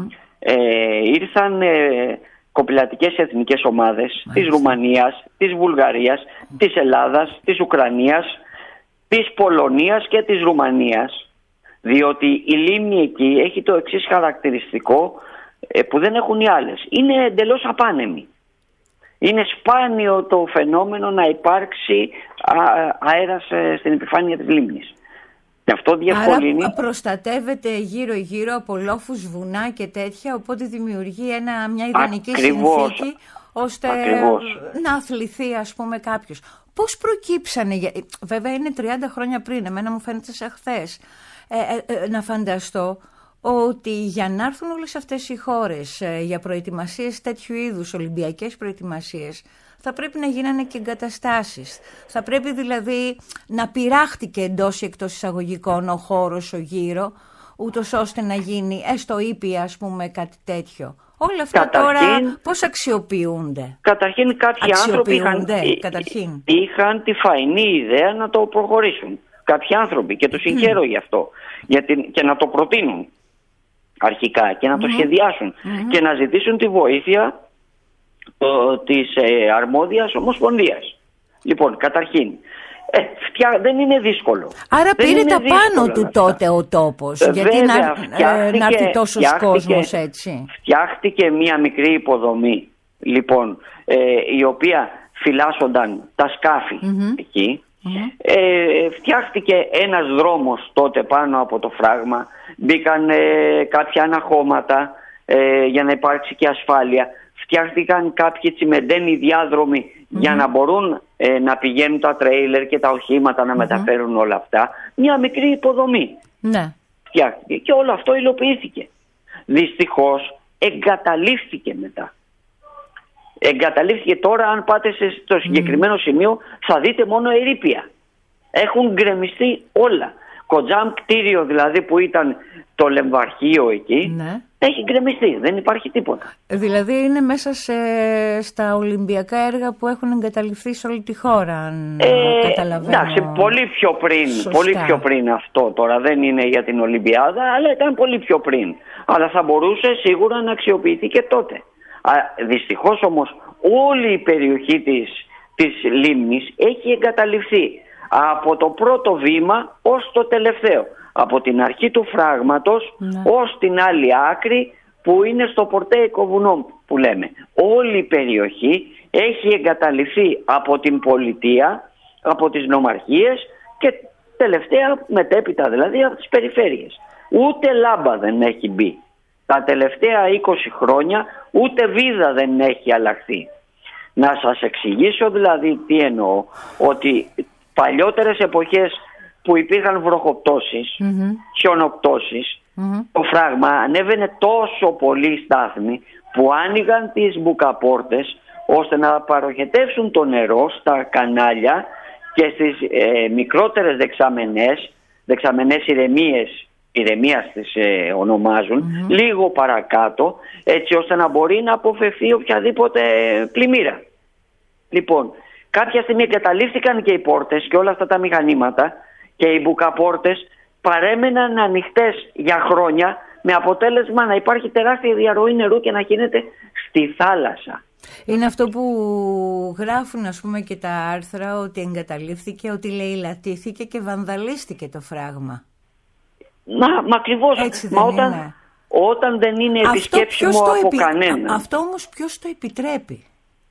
ήρθαν κοπηλατικές εθνικές ομάδες της Ρουμανίας, της Βουλγαρίας, της Ελλάδας, της Ουκρανίας, της Πολωνίας και της Ρουμανίας. Διότι η λίμνη εκεί έχει το εξής χαρακτηριστικό που δεν έχουν οι άλλες. Είναι εντελώς απάνεμη. Είναι σπάνιο το φαινόμενο να υπάρξει αέρας στην επιφάνεια της λίμνης. Και αυτό διευκολύνει. Άρα προστατεύεται γύρω-γύρω από λόφους, βουνά και τέτοια, οπότε δημιουργεί μια ιδανική συνθήκη ώστε να αθληθεί, ας πούμε, κάποιος. Πώς προκύψανε, βέβαια είναι 30 χρόνια πριν, εμένα μου φαίνεται σαν χθες. Να φανταστώ ότι για να έρθουν όλες αυτές οι χώρες για προετοιμασίες τέτοιου είδους, ολυμπιακές προετοιμασίες, θα πρέπει να γίνανε και εγκαταστάσεις. Θα πρέπει δηλαδή να πειράχτηκε εντός ή εκτός εισαγωγικών ο χώρος ο γύρω, ούτως ώστε να γίνει έστω ήπια, ας πούμε, κάτι τέτοιο. Όλα αυτά τώρα πώς αξιοποιούνται? Καταρχήν κάποιοι άνθρωποι είχαν τη φαϊνή ιδέα να το προχωρήσουν. Κάποιοι άνθρωποι, και τους συγχαίρω γι' αυτό, και να το προτείνουν αρχικά και να το σχεδιάσουν και να ζητήσουν τη βοήθεια της αρμόδιας ομοσπονδίας. Λοιπόν, καταρχήν Δεν είναι δύσκολο. Άρα πήρε τα πάνω του τότε ο τόπος, γιατί να έρθει τόσος κόσμος έτσι. Φτιάχτηκε μια μικρή υποδομή, λοιπόν, η οποία φυλάσσονταν τα σκάφη εκεί. Φτιάχτηκε ένας δρόμος τότε πάνω από το φράγμα, μπήκαν κάποια αναχώματα για να υπάρξει και ασφάλεια. Φτιάχτηκαν κάποιοι τσιμεντένοι διάδρομοι για να μπορούν να πηγαίνουν τα τρέιλερ και τα οχήματα να μεταφέρουν όλα αυτά. Μια μικρή υποδομή φτιάχτηκε και όλο αυτό υλοποιήθηκε. Δυστυχώς εγκαταλείφθηκε μετά. Εγκαταλείφθηκε. Τώρα αν πάτε στο συγκεκριμένο σημείο θα δείτε μόνο ερείπια. Έχουν γκρεμιστεί όλα. Κοντζάμ κτίριο δηλαδή που ήταν το λεμβαρχείο εκεί, έχει γκρεμιστεί, δεν υπάρχει τίποτα. Δηλαδή είναι μέσα στα Ολυμπιακά έργα που έχουν εγκαταλειφθεί σε όλη τη χώρα, αν καταλαβαίνω. Εντάξει, πολύ πιο πριν αυτό τώρα, δεν είναι για την Ολυμπιάδα, αλλά ήταν πολύ πιο πριν. Αλλά θα μπορούσε σίγουρα να αξιοποιηθεί και τότε. Δυστυχώς όμως όλη η περιοχή της λίμνης έχει εγκαταλειφθεί. Από το πρώτο βήμα ως το τελευταίο. Από την αρχή του φράγματος ως την άλλη άκρη που είναι στο Πορτέικο βουνό που λέμε. Όλη η περιοχή έχει εγκαταλειφθεί από την πολιτεία, από τις νομαρχίες και τελευταία μετέπειτα δηλαδή από τις περιφέρειες. Ούτε λάμπα δεν έχει μπει. Τα τελευταία 20 χρόνια ούτε βίδα δεν έχει αλλάχθει. Να σας εξηγήσω δηλαδή τι εννοώ, ότι παλιότερες εποχές που υπήρχαν βροχοπτώσεις, χιονοπτώσεις, το φράγμα ανέβαινε τόσο πολύ στάθμη που άνοιγαν τις μπουκαπόρτες ώστε να παροχετεύσουν το νερό στα κανάλια και στις μικρότερες δεξαμενές ηρεμίας τις ονομάζουν, λίγο παρακάτω, έτσι ώστε να μπορεί να αποφευθεί οποιαδήποτε πλημμύρα. Λοιπόν, κάποια στιγμή εγκαταλείφθηκαν και οι πόρτες και όλα αυτά τα μηχανήματα και οι μπουκαπόρτες παρέμεναν ανοιχτές για χρόνια, με αποτέλεσμα να υπάρχει τεράστια διαρροή νερού και να γίνεται στη θάλασσα. Είναι αυτό που γράφουν ας πούμε και τα άρθρα, ότι εγκαταλείφθηκε, ότι λαιλατήθηκε και βανδαλίστηκε το φράγμα. Μα ακριβώς. Όταν δεν είναι επισκέψιμο από κανένα. Αυτό όμως ποιος το επιτρέπει?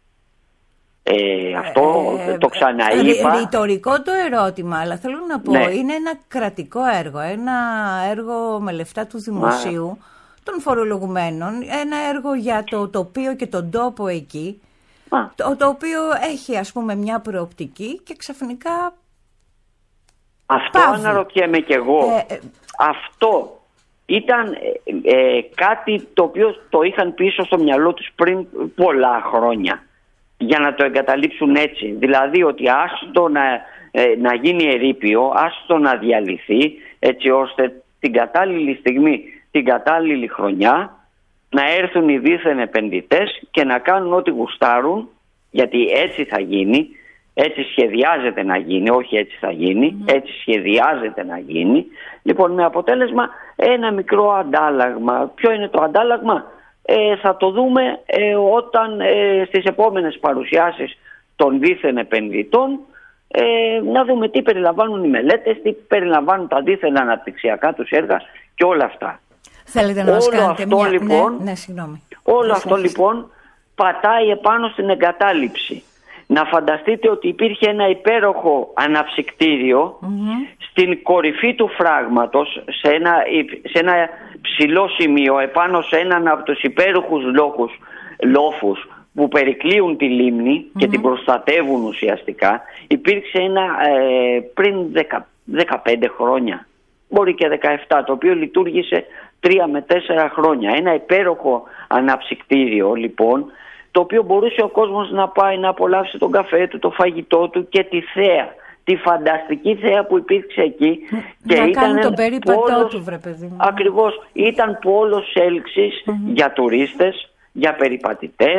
Αυτό το ξαναείπα. Ρητορικό το ερώτημα, αλλά θέλω να πω, είναι ένα κρατικό έργο, ένα έργο με λεφτά του δημοσίου, των φορολογουμένων, ένα έργο για το τοπίο και τον τόπο εκεί, το οποίο έχει ας πούμε μια προοπτική και ξαφνικά αυτό πάβει. Αναρωτιέμαι κι εγώ. Αυτό ήταν κάτι το οποίο το είχαν πίσω στο μυαλό τους πριν πολλά χρόνια, για να το εγκαταλείψουν έτσι. Δηλαδή ότι άστο να γίνει ερείπιο, άστο να διαλυθεί, έτσι ώστε την κατάλληλη στιγμή, την κατάλληλη χρονιά να έρθουν οι δίθεν επενδυτές και να κάνουν ό,τι γουστάρουν, γιατί έτσι θα γίνει, έτσι σχεδιάζεται να γίνει, όχι έτσι θα γίνει, έτσι σχεδιάζεται να γίνει. Λοιπόν, με αποτέλεσμα ένα μικρό αντάλλαγμα. Ποιο είναι το αντάλλαγμα? Θα το δούμε όταν στις επόμενες παρουσιάσεις των δίθεν επενδυτών να δούμε τι περιλαμβάνουν οι μελέτες, τι περιλαμβάνουν τα δίθεν αναπτυξιακά τους έργα και όλα αυτά. Θέλετε να μας κάνετε αυτό, μια... λοιπόν, όλο αυτό λοιπόν πατάει επάνω στην εγκατάλειψη. Να φανταστείτε ότι υπήρχε ένα υπέροχο αναψυκτήριο στην κορυφή του φράγματος, σε ένα ψηλό σημείο, επάνω σε έναν από τους υπέροχους λόφους που περικλείουν τη λίμνη και την προστατεύουν ουσιαστικά. Υπήρξε ένα πριν 15 χρόνια, μπορεί και 17, το οποίο λειτουργήσε 3 με 4 χρόνια. Ένα υπέροχο αναψυκτήριο λοιπόν, το οποίο μπορούσε ο κόσμος να πάει να απολαύσει τον καφέ του, το φαγητό του και τη θέα, τη φανταστική θέα που υπήρξε εκεί. Και να κάνει τον περίπατό του, βρε παιδί μου. Ακριβώς, ήταν πόλος έλξης για τουρίστες, για περιπατητές,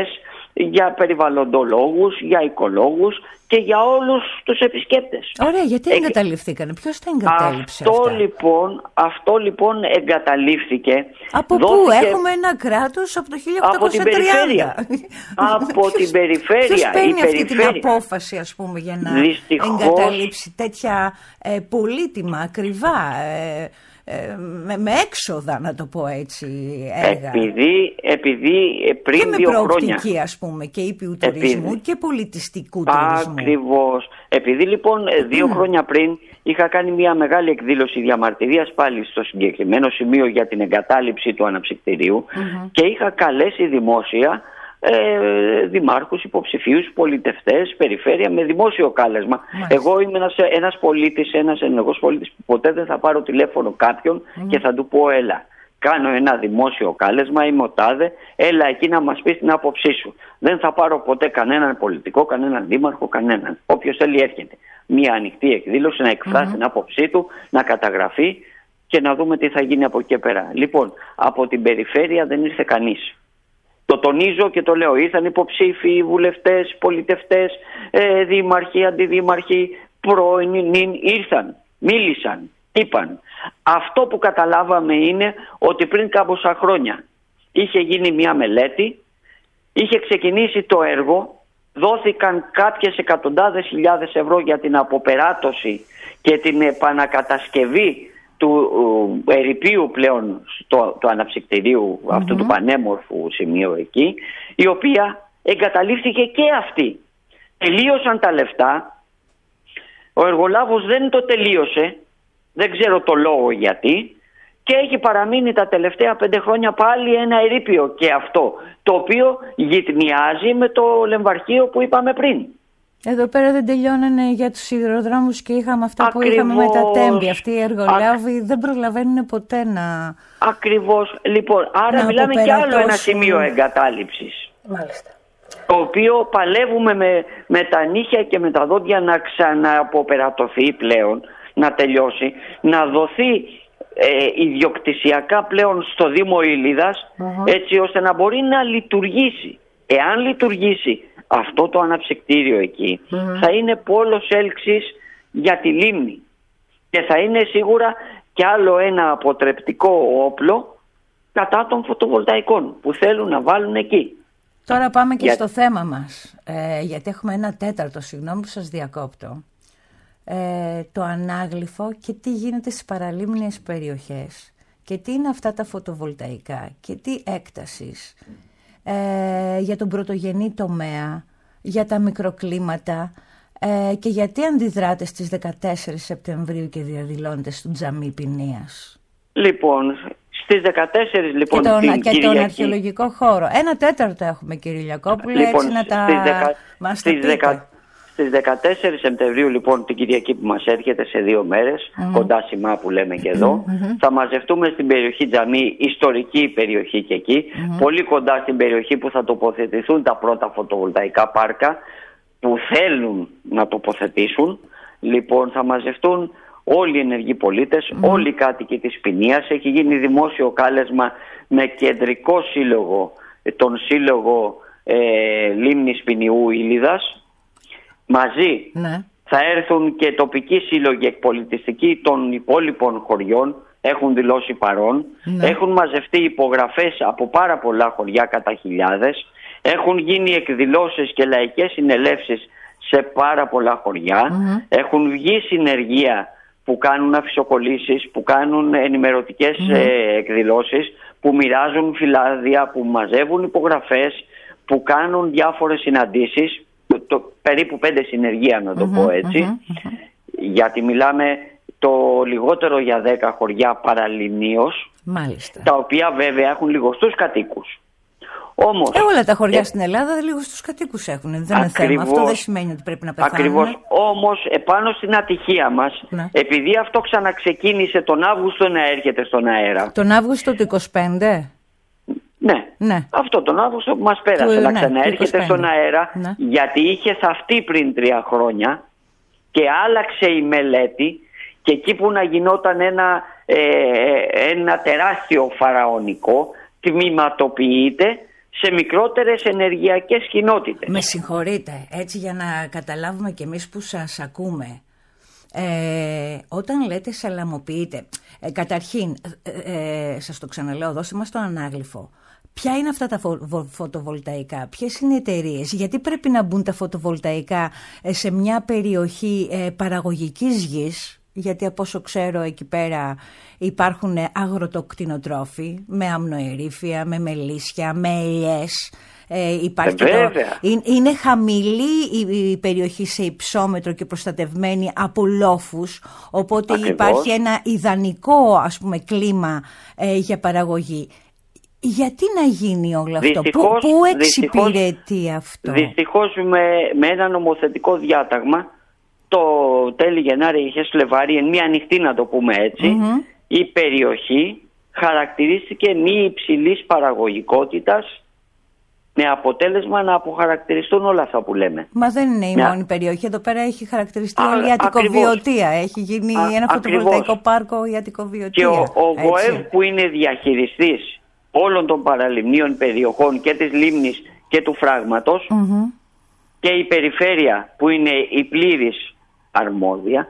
για περιβαλλοντολόγους, για οικολόγους και για όλους τους επισκέπτες. Ωραία, γιατί εγκαταλειφθήκανε, ποιος τα εγκατέλειψε αυτό λοιπόν εγκαταλείφθηκε. Από πού έχουμε ένα κράτος από το 1830. Από την περιφέρεια. Από την περιφέρεια. Ποιος παίρνει αυτή την απόφαση, ας πούμε, για να εγκαταλείψει τέτοια πολύτιμα, ακριβά, με έξοδα, να το πω έτσι, έργα. Επειδή πριν και με 2 χρόνια... προοπτική, ας πούμε, και ήπιου τουρισμού και πολιτιστικού τουρισμού. Ακριβώς. Επειδή λοιπόν 2 χρόνια πριν είχα κάνει μια μεγάλη εκδήλωση διαμαρτυρίας πάλι στο συγκεκριμένο σημείο για την εγκατάλειψη του αναψυκτηρίου και είχα καλέσει δημόσια δημάρχους, υποψηφίους, πολιτευτές, περιφέρεια, με δημόσιο κάλεσμα. Εγώ είμαι ένας πολίτης, ένας ενεργός πολίτης που ποτέ δεν θα πάρω τηλέφωνο κάποιον και θα του πω έλα, κάνω ένα δημόσιο κάλεσμα, είμαι ο τάδε, έλα εκεί να μας πεις την άποψή σου. Δεν θα πάρω ποτέ κανέναν πολιτικό, κανέναν δήμαρχο, κανέναν. Όποιος θέλει έρχεται. Μια ανοιχτή εκδήλωση να εκφράσει την άποψή του, να καταγραφεί και να δούμε τι θα γίνει από εκεί και πέρα. Λοιπόν, από την περιφέρεια δεν ήρθε κανείς. Το τονίζω και το λέω. Ήρθαν υποψήφοι, βουλευτές, πολιτευτές, δήμαρχοι, αντιδήμαρχοι, πρώην, ήρθαν, μίλησαν, είπαν. Αυτό που καταλάβαμε είναι ότι πριν κάμποσα χρόνια είχε γίνει μια μελέτη, είχε ξεκινήσει το έργο, δόθηκαν κάποιες εκατοντάδες χιλιάδες ευρώ για την αποπεράτωση και την επανακατασκευή του ερειπίου πλέον του αναψυκτηρίου αυτού του πανέμορφου σημείου εκεί, η οποία εγκαταλείφθηκε και αυτή. Τελείωσαν τα λεφτά, ο εργολάβος δεν το τελείωσε, δεν ξέρω το λόγο γιατί, και έχει παραμείνει τα τελευταία 5 χρόνια πάλι ένα ερείπιο και αυτό, το οποίο γυτνιάζει με το λεμβαρχείο που είπαμε πριν. Εδώ πέρα δεν τελειώνανε για τους σιδηροδρόμους και είχαμε αυτά που είχαμε με τα τέμπη. Αυτοί οι εργολάβοι δεν προλαβαίνουν ποτέ να... Ακριβώς. Λοιπόν, άρα μιλάμε κι άλλο ένα σημείο εγκατάλειψης. Μάλιστα. Το οποίο παλεύουμε με τα νύχια και με τα δόντια να ξανααποπερατωθεί πλέον, να τελειώσει, να δοθεί ιδιοκτησιακά πλέον στο Δήμο Ήλιδας, έτσι ώστε να μπορεί να λειτουργήσει. Εάν λειτουργήσει αυτό το αναψυκτήριο εκεί, θα είναι πόλος έλξης για τη λίμνη και θα είναι σίγουρα κι άλλο ένα αποτρεπτικό όπλο κατά των φωτοβολταϊκών που θέλουν να βάλουν εκεί. Τώρα πάμε και στο θέμα μας, γιατί έχουμε 1/4, συγγνώμη που σας διακόπτω. Το ανάγλυφο και τι γίνεται στις παραλίμνιες περιοχές και τι είναι αυτά τα φωτοβολταϊκά και τι έκτασης. Για τον πρωτογενή τομέα, για τα μικροκλίματα και γιατί αντιδράτε στις 14 Σεπτεμβρίου και διαδηλώνετε στο Τζαμί Ποινίας. Λοιπόν, στις 14 λοιπόν και τον αρχαιολογικό χώρο. 1/4 έχουμε, κύριε Λιακόπουλε, λοιπόν, έτσι να τα μας τα πείτε. Στις 14 Σεπτεμβρίου λοιπόν την Κυριακή που μας έρχεται σε 2 μέρες, κοντά σημά που λέμε και εδώ, θα μαζευτούμε στην περιοχή Τζαμί, ιστορική περιοχή και εκεί, πολύ κοντά στην περιοχή που θα τοποθετηθούν τα πρώτα φωτοβολταϊκά πάρκα που θέλουν να τοποθετήσουν. Λοιπόν, θα μαζευτούν όλοι οι ενεργοί πολίτες, όλοι οι κάτοικοι της Ποινίας. Έχει γίνει δημόσιο κάλεσμα με κεντρικό σύλλογο, τον σύλλογο Λίμνης Ποινιού Ήλιδας. Μαζί θα έρθουν και τοπικοί σύλλογοι εκπολιτιστικοί των υπόλοιπων χωριών, έχουν δηλώσει παρόν. Έχουν μαζευτεί υπογραφές από πάρα πολλά χωριά κατά χιλιάδες. Έχουν γίνει εκδηλώσεις και λαϊκές συνελεύσεις σε πάρα πολλά χωριά. Έχουν βγει συνεργεία που κάνουν αφισοκολλήσεις, που κάνουν ενημερωτικές εκδηλώσεις, που μοιράζουν φυλάδια, που μαζεύουν υπογραφές, που κάνουν διάφορες συναντήσεις. Περίπου 5 συνεργεία, να το πω έτσι, γιατί μιλάμε το λιγότερο για 10 χωριά παραλιμνίως, τα οποία βέβαια έχουν λιγοστούς κατοίκους. Όμως, όλα τα χωριά στην Ελλάδα λιγοστούς κατοίκους έχουν, δεν είναι θέμα. Αυτό δεν σημαίνει ότι πρέπει να πεθάνουν. Ακριβώς. Όμως επάνω στην ατυχία μας, επειδή αυτό ξαναξεκίνησε τον Αύγουστο να έρχεται στον αέρα. Τον Αύγουστο του 25? Ναι, αυτό τον Αύγουστο που μας πέρασε να ξαναέρχεται στον αέρα, γιατί είχε θαυτεί πριν 3 χρόνια και άλλαξε η μελέτη και εκεί που να γινόταν ένα τεράστιο φαραωνικό, τμήματοποιείται σε μικρότερες ενεργειακές κοινότητες. Με συγχωρείτε, έτσι για να καταλάβουμε κι εμείς που σας ακούμε. Όταν λέτε σαλαμοποιείτε, καταρχήν, σας το ξαναλέω, δώστε μας το ανάγλυφο. Ποια είναι αυτά τα φωτοβολταϊκά, ποιες είναι οι εταιρείες, γιατί πρέπει να μπουν τα φωτοβολταϊκά σε μια περιοχή παραγωγικής γης, γιατί από όσο ξέρω εκεί πέρα υπάρχουν αγροτοκτηνοτρόφοι με αμνοερήφια, με μελίσια, με ελιές. Είναι χαμηλή η περιοχή σε υψόμετρο και προστατευμένη από λόφους, οπότε υπάρχει ένα ιδανικό, ας πούμε, κλίμα για παραγωγή. Γιατί να γίνει όλο αυτό, πού εξυπηρετεί αυτό? Δυστυχώς με ένα νομοθετικό διάταγμα το τέλη Γενάρη είχε Φλεβάρι, εν μία ανοιχτή να το πούμε έτσι, η περιοχή χαρακτηρίστηκε μη υψηλής παραγωγικότητας, με αποτέλεσμα να αποχαρακτηριστούν όλα αυτά που λέμε. Μα δεν είναι η μόνη περιοχή. Εδώ πέρα έχει χαρακτηριστεί όλη η Αττικοβιωτία. Έχει γίνει ένα φωτοβολταϊκό πάρκο η Αττικοβιωτία. Και ο ΓΟΕΒ που είναι διαχειριστής όλων των παραλιμνίων περιοχών και της λίμνης και του φράγματος και η περιφέρεια που είναι η πλήρης αρμόδια,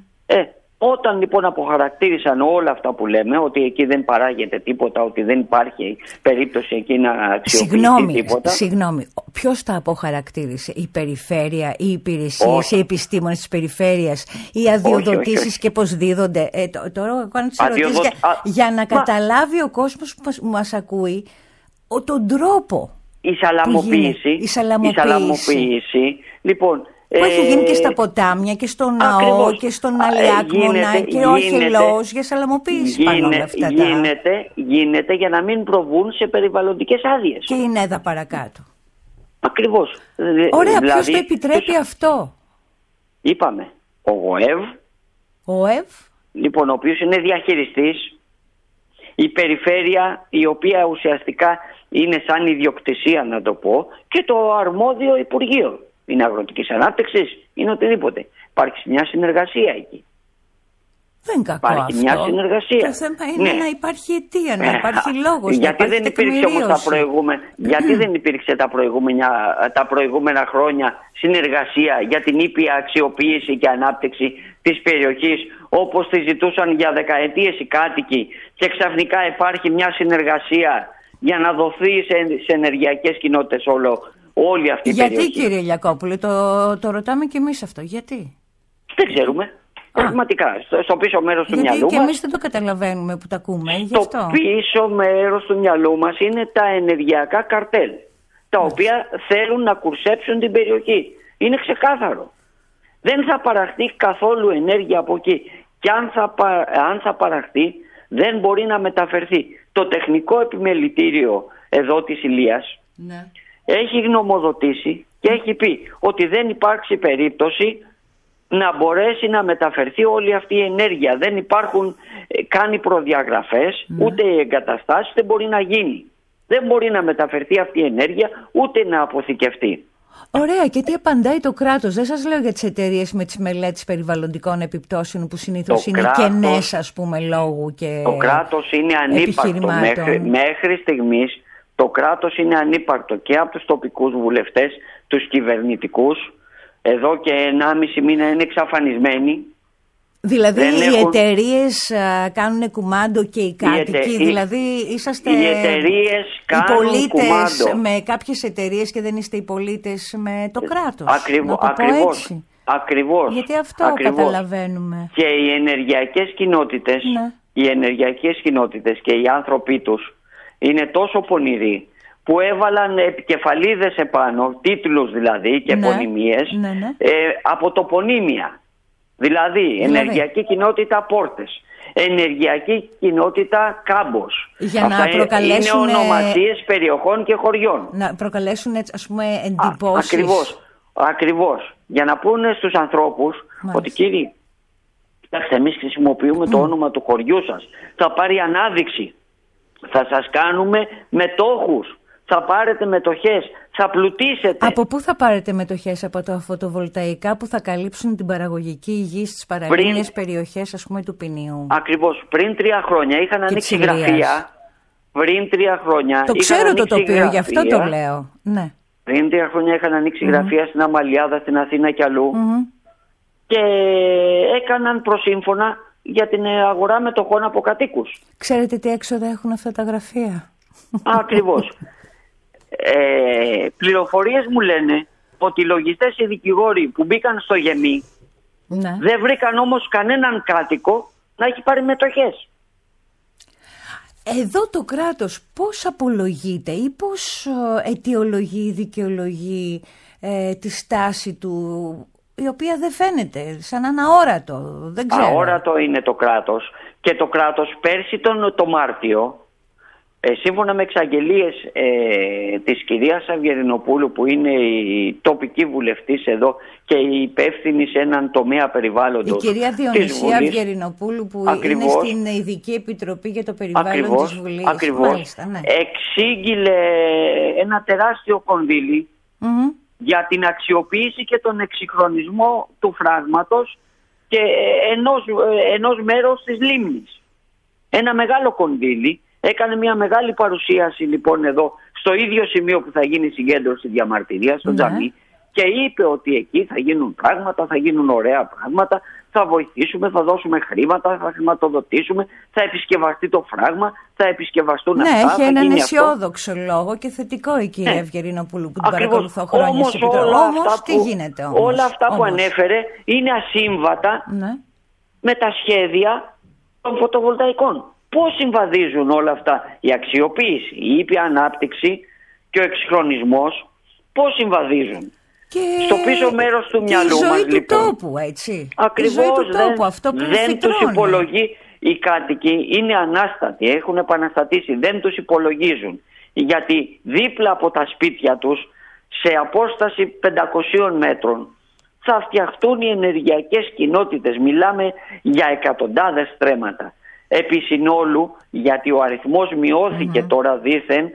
όταν λοιπόν αποχαρακτήρισαν όλα αυτά που λέμε, ότι εκεί δεν παράγεται τίποτα, ότι δεν υπάρχει περίπτωση εκεί να αξιοποιηθεί τίποτα. Συγγνώμη, ποιος τα αποχαρακτήρισε? Η περιφέρεια, οι υπηρεσίες, οι επιστήμονες της περιφέρειας, οι αδειοδοτήσεις και πώς δίδονται? Τώρα κάνω τις ερωτήσεις για να καταλάβει ο κόσμος που μας ακούει τον τρόπο. Η σαλαμοποίηση. Λοιπόν, που έχει γίνει και στα ποτάμια και στο ναό και στον Αλιάκμονα και ο Αχιλλώος για σαλαμοποίηση πάνω όλα αυτά. Γίνεται για να μην προβούν σε περιβαλλοντικές άδειες. Και η Νέδα παρακάτω. Ακριβώς. Ωραία, ποιος το επιτρέπει αυτό? Είπαμε, ο ΓΟΕΒ, λοιπόν, ο οποίος είναι διαχειριστής, η περιφέρεια η οποία ουσιαστικά είναι σαν ιδιοκτησία να το πω, και το αρμόδιο Υπουργείο. Είναι αγροτικής ανάπτυξης, είναι οτιδήποτε. Υπάρχει μια συνεργασία εκεί. Δεν κακό υπάρχει αυτό. Μια συνεργασία. Το θέμα είναι να υπάρχει αιτία, να υπάρχει λόγος. Γιατί δεν υπήρξε όμως γιατί δεν υπήρξε τα προηγούμενα χρόνια συνεργασία για την ήπια αξιοποίηση και ανάπτυξη της περιοχής, όπως τη ζητούσαν για δεκαετίες οι κάτοικοι, και ξαφνικά υπάρχει μια συνεργασία για να δοθεί σε ενεργειακές κοινότητες όλη αυτή η περιοχή? Γιατί, κύριε Λιακόπουλε, το ρωτάμε και εμείς αυτό, γιατί? Δεν ξέρουμε. Πραγματικά, στο πίσω μέρος του μυαλού μας. Και εμείς δεν το καταλαβαίνουμε που τα ακούμε. Στο πίσω μέρος του μυαλού μας είναι τα ενεργειακά καρτέλ, τα οποία θέλουν να κουρσέψουν την περιοχή. Είναι ξεκάθαρο. Δεν θα παραχθεί καθόλου ενέργεια από εκεί. Και αν θα παραχθεί, δεν μπορεί να μεταφερθεί. Το τεχνικό επιμελητήριο εδώ της Ηλίας έχει γνωμοδοτήσει και έχει πει ότι δεν υπάρξει περίπτωση να μπορέσει να μεταφερθεί όλη αυτή η ενέργεια. Δεν υπάρχουν καν προδιαγραφές, ούτε οι εγκαταστάσεις, δεν μπορεί να γίνει. Δεν μπορεί να μεταφερθεί αυτή η ενέργεια, ούτε να αποθηκευτεί. Ωραία, και τι απαντάει το κράτος? Δεν σας λέω για τις εταιρείες με τις μελέτες περιβαλλοντικών επιπτώσεων που συνήθως είναι κενές, ας πούμε, λόγου και το κράτος είναι ανύπαρκτο μέχρι στιγμής. Το κράτος είναι ανύπαρκτο και από τους τοπικούς βουλευτές, τους κυβερνητικούς. Εδώ και 1,5 μήνα είναι εξαφανισμένοι. Δηλαδή οι εταιρείες κάνουν κουμάντο και οι κάτοικοι, δηλαδή είσαστε οι εταιρείες οι πολίτες με κάποιες εταιρείες και δεν είστε οι πολίτες με το κράτος. Ακριβώς. Γιατί αυτό καταλαβαίνουμε. Και οι ενεργειακές κοινότητες, και οι άνθρωποι τους είναι τόσο πονηροί που έβαλαν επικεφαλίδες επάνω, τίτλους δηλαδή και επωνυμίες, από τοπονύμια. Δηλαδή, ενεργειακή κοινότητα Πόρτες, ενεργειακή κοινότητα Κάμπος. Για να προκαλέσουν... Είναι ονομασίες περιοχών και χωριών. Να προκαλέσουν, ας πούμε, εντυπώσεις. Ακριβώς. Για να πούνε στους ανθρώπους ότι, κύριοι, κοιτάξτε, εμείς χρησιμοποιούμε το όνομα του χωριού σας. Θα πάρει ανάδειξη. Θα σας κάνουμε μετόχους. Θα πάρετε μετοχές, θα πλουτίσετε. Από πού θα πάρετε μετοχές? Από τα φωτοβολταϊκά που θα καλύψουν την παραγωγική γη στις παραλίμνιες περιοχές, ας πούμε, του ποινιού. Ακριβώς. Πριν 3 χρόνια είχαν ανοίξει γραφεία πριν 3 χρόνια. Το ξέρω το τοπίο, γι' αυτό το λέω. Ναι. Πριν 3 χρόνια είχαν ανοίξει γραφεία στην Αμαλιάδα, στην Αθήνα και αλλού. Και έκαναν προσύμφωνα για την αγορά μετοχών από κατοίκους. Ξέρετε τι έξοδα έχουν αυτά τα γραφεία? Ακριβώς. Πληροφορίες μου λένε ότι οι λογιστές, οι δικηγόροι που μπήκαν στο γεμί, δεν βρήκαν όμως κανέναν κάτοικο να έχει πάρει μετοχές. Εδώ το κράτος πώς απολογείται ή πώς αιτιολογεί, δικαιολογεί τη στάση του, η οποία δεν φαίνεται, σαν να είναι αόρατο, δεν ξέρω. Αόρατο είναι το κράτος, και το κράτος πέρσι το Μάρτιο, σύμφωνα με εξαγγελίες της κυρίας Αυγερινοπούλου, που είναι η τοπική βουλευτής εδώ και η υπεύθυνη σε έναν τομέα περιβάλλοντος. Η κυρία Διονυσία Αυγερινοπούλου, που είναι στην Ειδική Επιτροπή για το Περιβάλλον της Βουλής. Ακριβώς. Μάλιστα, ναι. Εξήγηλε ένα τεράστιο κονδύλι για την αξιοποίηση και τον εξυγχρονισμό του φράγματος και ενός μέρους της λίμνης. Ένα μεγάλο κονδύλι. Έκανε μια μεγάλη παρουσίαση λοιπόν εδώ στο ίδιο σημείο που θα γίνει η συγκέντρωση διαμαρτυρίας, στο τζαμί, και είπε ότι εκεί θα γίνουν πράγματα, θα γίνουν ωραία πράγματα, θα βοηθήσουμε, θα δώσουμε χρήματα, θα χρηματοδοτήσουμε, θα επισκευαστεί το φράγμα, θα επισκευαστούν αυτά. Ναι, έχει έναν αισιόδοξο λόγο και θετικό η κυρία Αυγερινοπούλου, που την παρακολουθώ χρόνια στην Επιτροπή. Όμως τι γίνεται όμως? Όλα αυτά που ανέφερε είναι ασύμβατα με τα σχέδια των φωτοβολταϊκών. Πώς συμβαδίζουν όλα αυτά? Η αξιοποίηση, η ήπια ανάπτυξη και ο εξυγχρονισμός, πώς συμβαδίζουν? Και στο πίσω μέρος του μυαλού μας, λοιπόν. Η ζωή του τόπου, έτσι. Ακριβώς, η ζωή του τόπου, αυτό που δεν τους υπολογεί. Οι κάτοικοι είναι ανάστατοι, έχουν επαναστατήσει, δεν τους υπολογίζουν. Γιατί δίπλα από τα σπίτια τους, σε απόσταση 500 μέτρων, θα φτιαχτούν οι ενεργειακές κοινότητες. Μιλάμε για εκατοντάδες στρέμματα. Επί συνόλου, γιατί ο αριθμός μειώθηκε τώρα δήθεν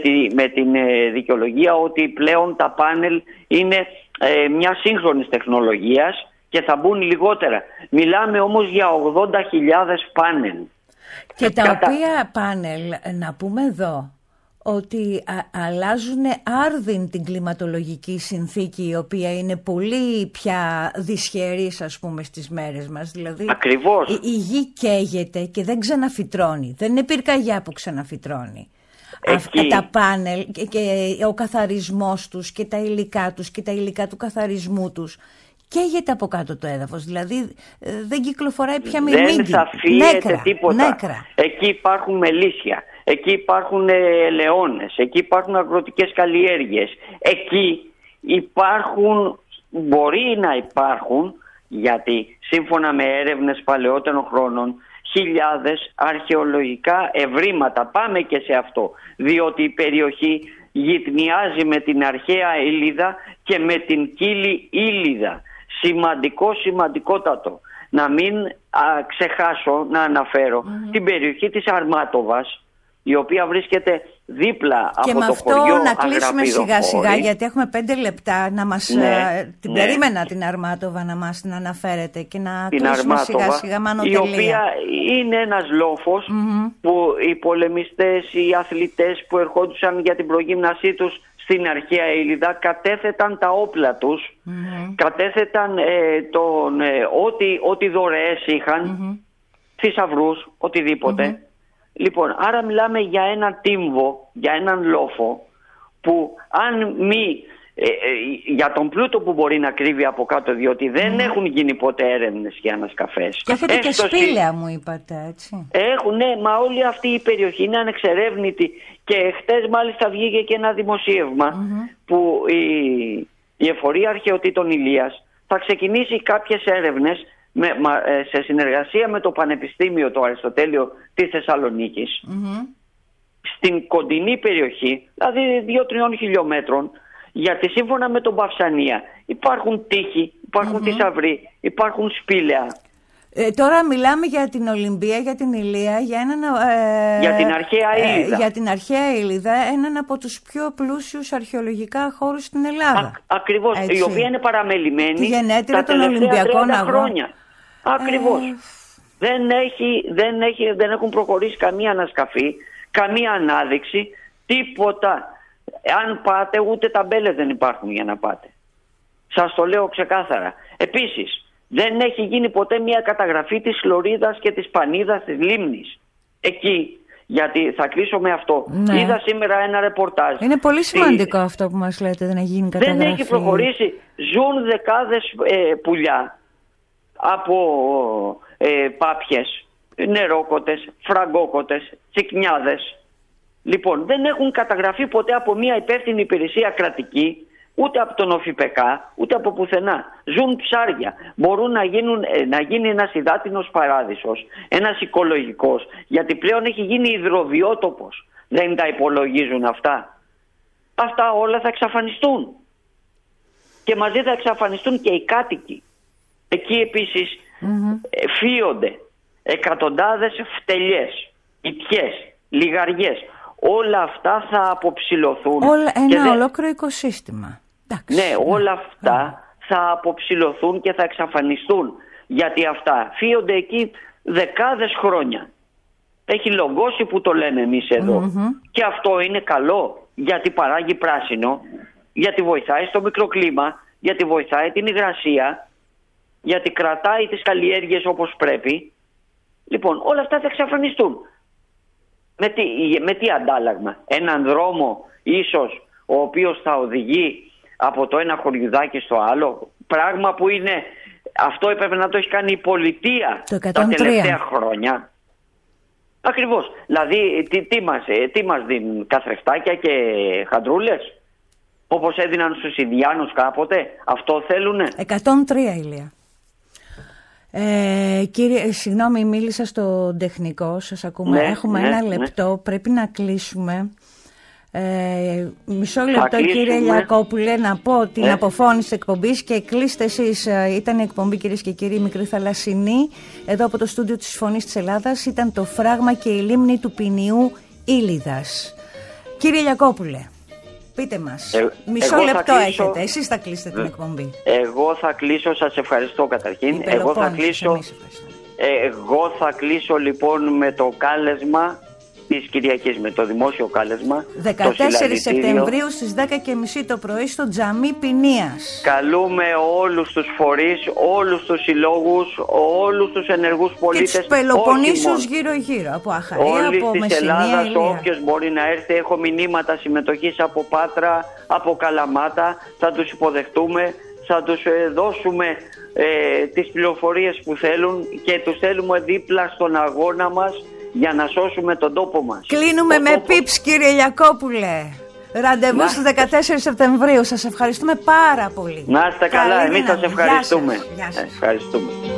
με την δικαιολογία ότι πλέον τα πάνελ είναι μια σύγχρονης τεχνολογίας και θα μπουν λιγότερα. Μιλάμε όμως για 80.000 πάνελ. Και τα οποία πάνελ, να πούμε εδώ, ότι αλλάζουν άρδιν την κλιματολογική συνθήκη, η οποία είναι πολύ πια δυσχερής, ας πούμε, στις μέρες μας. Δηλαδή, ακριβώς. Η γη καίγεται και δεν ξαναφυτρώνει. Δεν είναι πυρκαγιά που ξαναφυτρώνει. Αυτά τα πάνελ και ο καθαρισμός τους και τα υλικά τους και τα υλικά του καθαρισμού τους, καίγεται από κάτω το έδαφος. Δηλαδή δεν κυκλοφοράει πια μυρμήγκι. Δεν θα φύγεται τίποτα. Νέκρα. Εκεί υπάρχουν μελίσια, εκεί υπάρχουν ελαιώνες, εκεί υπάρχουν αγροτικές καλλιέργειες. Εκεί υπάρχουν, μπορεί να υπάρχουν, γιατί σύμφωνα με έρευνες παλαιότερων χρόνων, χιλιάδες αρχαιολογικά ευρήματα. Πάμε και σε αυτό, διότι η περιοχή γυτνιάζει με την αρχαία Ήλιδα και με την Κύλη Ήλιδα. Σημαντικότατο. Να μην ξεχάσω να αναφέρω την περιοχή της Αρμάτοβας, η οποία βρίσκεται δίπλα και από το αυτό χωριό Αγραπίδο. Και με αυτό να κλείσουμε σιγά σιγά, γιατί έχουμε 5 λεπτά να μας... την περίμενα την Αρμάτοβα να μας την αναφέρετε και να την κλείσουμε Αρμάτοβα, σιγά σιγά μανοτελεία. Η οποία είναι ένας λόφος που οι πολεμιστές, οι αθλητές που ερχόντουσαν για την προγύμνασή τους στην αρχαία Ήλιδα κατέθεταν τα όπλα τους, κατέθεταν ό,τι δωρεές είχαν, θησαυρούς, οτιδήποτε. Λοιπόν, άρα μιλάμε για έναν τύμβο, για έναν λόφο που αν μη για τον πλούτο που μπορεί να κρύβει από κάτω, διότι δεν έχουν γίνει ποτέ έρευνες για ανασκαφές. Και έχετε και σπήλαια μου είπατε, έτσι. Έχουν, ναι, μα όλη αυτή η περιοχή είναι ανεξερεύνητη και χτες μάλιστα βγήκε και ένα δημοσίευμα που η Εφορία Αρχαιοτήτων Ηλίας θα ξεκινήσει κάποιες έρευνες σε συνεργασία με το Πανεπιστήμιο το Αριστοτέλειο της Θεσσαλονίκης στην κοντινή περιοχή, δηλαδή 2-3 χιλιόμετρων, γιατί σύμφωνα με τον Παυσανία υπάρχουν τείχοι, υπάρχουν θησαυροί, υπάρχουν σπήλαια. Τώρα μιλάμε για την Ολυμπία, για την Ηλία, για την αρχαία Ήλιδα. Για την αρχαία Ήλιδα, έναν από τους πιο πλούσιους αρχαιολογικά χώρους στην Ελλάδα. Ακριβώς, η οποία είναι παραμελημένη τη γενέτειρα τα των Ολυμπιακών χρόνια. Ακριβώς. Δεν έχουν προχωρήσει καμία ανασκαφή, καμία ανάδειξη, τίποτα. Αν πάτε, ούτε ταμπέλες δεν υπάρχουν για να πάτε. Σας το λέω ξεκάθαρα. Επίσης, δεν έχει γίνει ποτέ μια καταγραφή της χλωρίδας και της πανίδας της λίμνης. Εκεί, γιατί θα κλείσω με αυτό. Ναι. Είδα σήμερα ένα ρεπορτάζ. Είναι πολύ σημαντικό αυτό που μας λέτε, δεν έχει γίνει καταγραφή. Δεν έχει προχωρήσει. Ζουν δεκάδες πουλιά από πάπιες, νερόκοτες, φραγκόκοτες, τσικνιάδες. Λοιπόν, δεν έχουν καταγραφεί ποτέ από μια υπεύθυνη υπηρεσία κρατική, ούτε από τον ΟΦΙΠΕΚΑ, ούτε από πουθενά. Ζουν ψάρια. Μπορούν να γίνει ένας υδάτινος παράδεισος, ένας οικολογικός, γιατί πλέον έχει γίνει υδροβιότοπος. Δεν τα υπολογίζουν αυτά. Αυτά όλα θα εξαφανιστούν. Και μαζί θα εξαφανιστούν και οι κάτοικοι. Εκεί επίσης φύονται εκατοντάδες φτελιές, ιτιές, λιγαριές. Όλα αυτά θα αποψηλωθούν. Ένα ολόκληρο οικοσύστημα. Ναι, όλα αυτά θα αποψηλωθούν και θα εξαφανιστούν. Γιατί αυτά φύονται εκεί δεκάδες χρόνια. Έχει λογώσει που το λέμε εμείς εδώ. Και αυτό είναι καλό, γιατί παράγει πράσινο, γιατί βοηθάει στο μικροκλίμα, γιατί βοηθάει την υγρασία, γιατί κρατάει τις καλλιέργειες όπως πρέπει. Λοιπόν, όλα αυτά θα εξαφανιστούν. Με τι αντάλλαγμα? Έναν δρόμο ίσως ο οποίος θα οδηγεί από το ένα χωριουδάκι στο άλλο, πράγμα που είναι, αυτό έπρεπε να το έχει κάνει η πολιτεία τα τελευταία χρόνια. Ακριβώς. Δηλαδή τι μας δίνουν, καθρεφτάκια και χαντρούλες, όπως έδιναν στους Ινδιάνους κάποτε? Αυτό θέλουνε? 103, Ηλία. Κύριε, συγγνώμη, μίλησα στον τεχνικό, σας ακούμε. Έχουμε ένα λεπτό, πρέπει να κλείσουμε. Μισό λεπτό, κύριε Ιλιακόπουλε, να πω την αποφώνηση εκπομπής και κλείστε εσείς. Ήταν η εκπομπή, κυρίες και κύριοι, Μικρή Θαλασσινή, εδώ από το στούντιο της Φωνής της Ελλάδας. Ήταν το φράγμα και η λίμνη του ποινιού Ήλιδας. Κύριε Ιλιακόπουλε, πείτε μας. Μισό λεπτό έχετε. Εσείς θα κλείσετε την εκπομπή. Εγώ θα κλείσω, σας ευχαριστώ καταρχήν. Εγώ θα κλείσω λοιπόν με το κάλεσμα της Κυριακής, με το δημόσιο κάλεσμα. 14 Σεπτεμβρίου στις 10:30 το πρωί στο Τζαμί Ποινίας. Καλούμε όλους τους φορείς, όλους τους συλλόγους, όλους τους ενεργούς πολίτες. Και τους Πελοποννήσους γύρω-γύρω, από Αχαΐα, από της Μεσσηνία, Ελλάδας, Ηλία. όποιος μπορεί να έρθει. Έχω μηνύματα συμμετοχής από Πάτρα, από Καλαμάτα. Θα τους υποδεχτούμε, θα τους δώσουμε τις πληροφορίες που θέλουν και τους θέλουμε δίπλα στον αγώνα μας για να σώσουμε τον τόπο μας. Κλείνουμε με πιπς, κύριε Ιλιακόπουλε. Ραντεβού στις 14 Σεπτεμβρίου. Σας ευχαριστούμε πάρα πολύ. Να είστε καλά, εμείς σας ευχαριστούμε. Γεια σας. Ευχαριστούμε.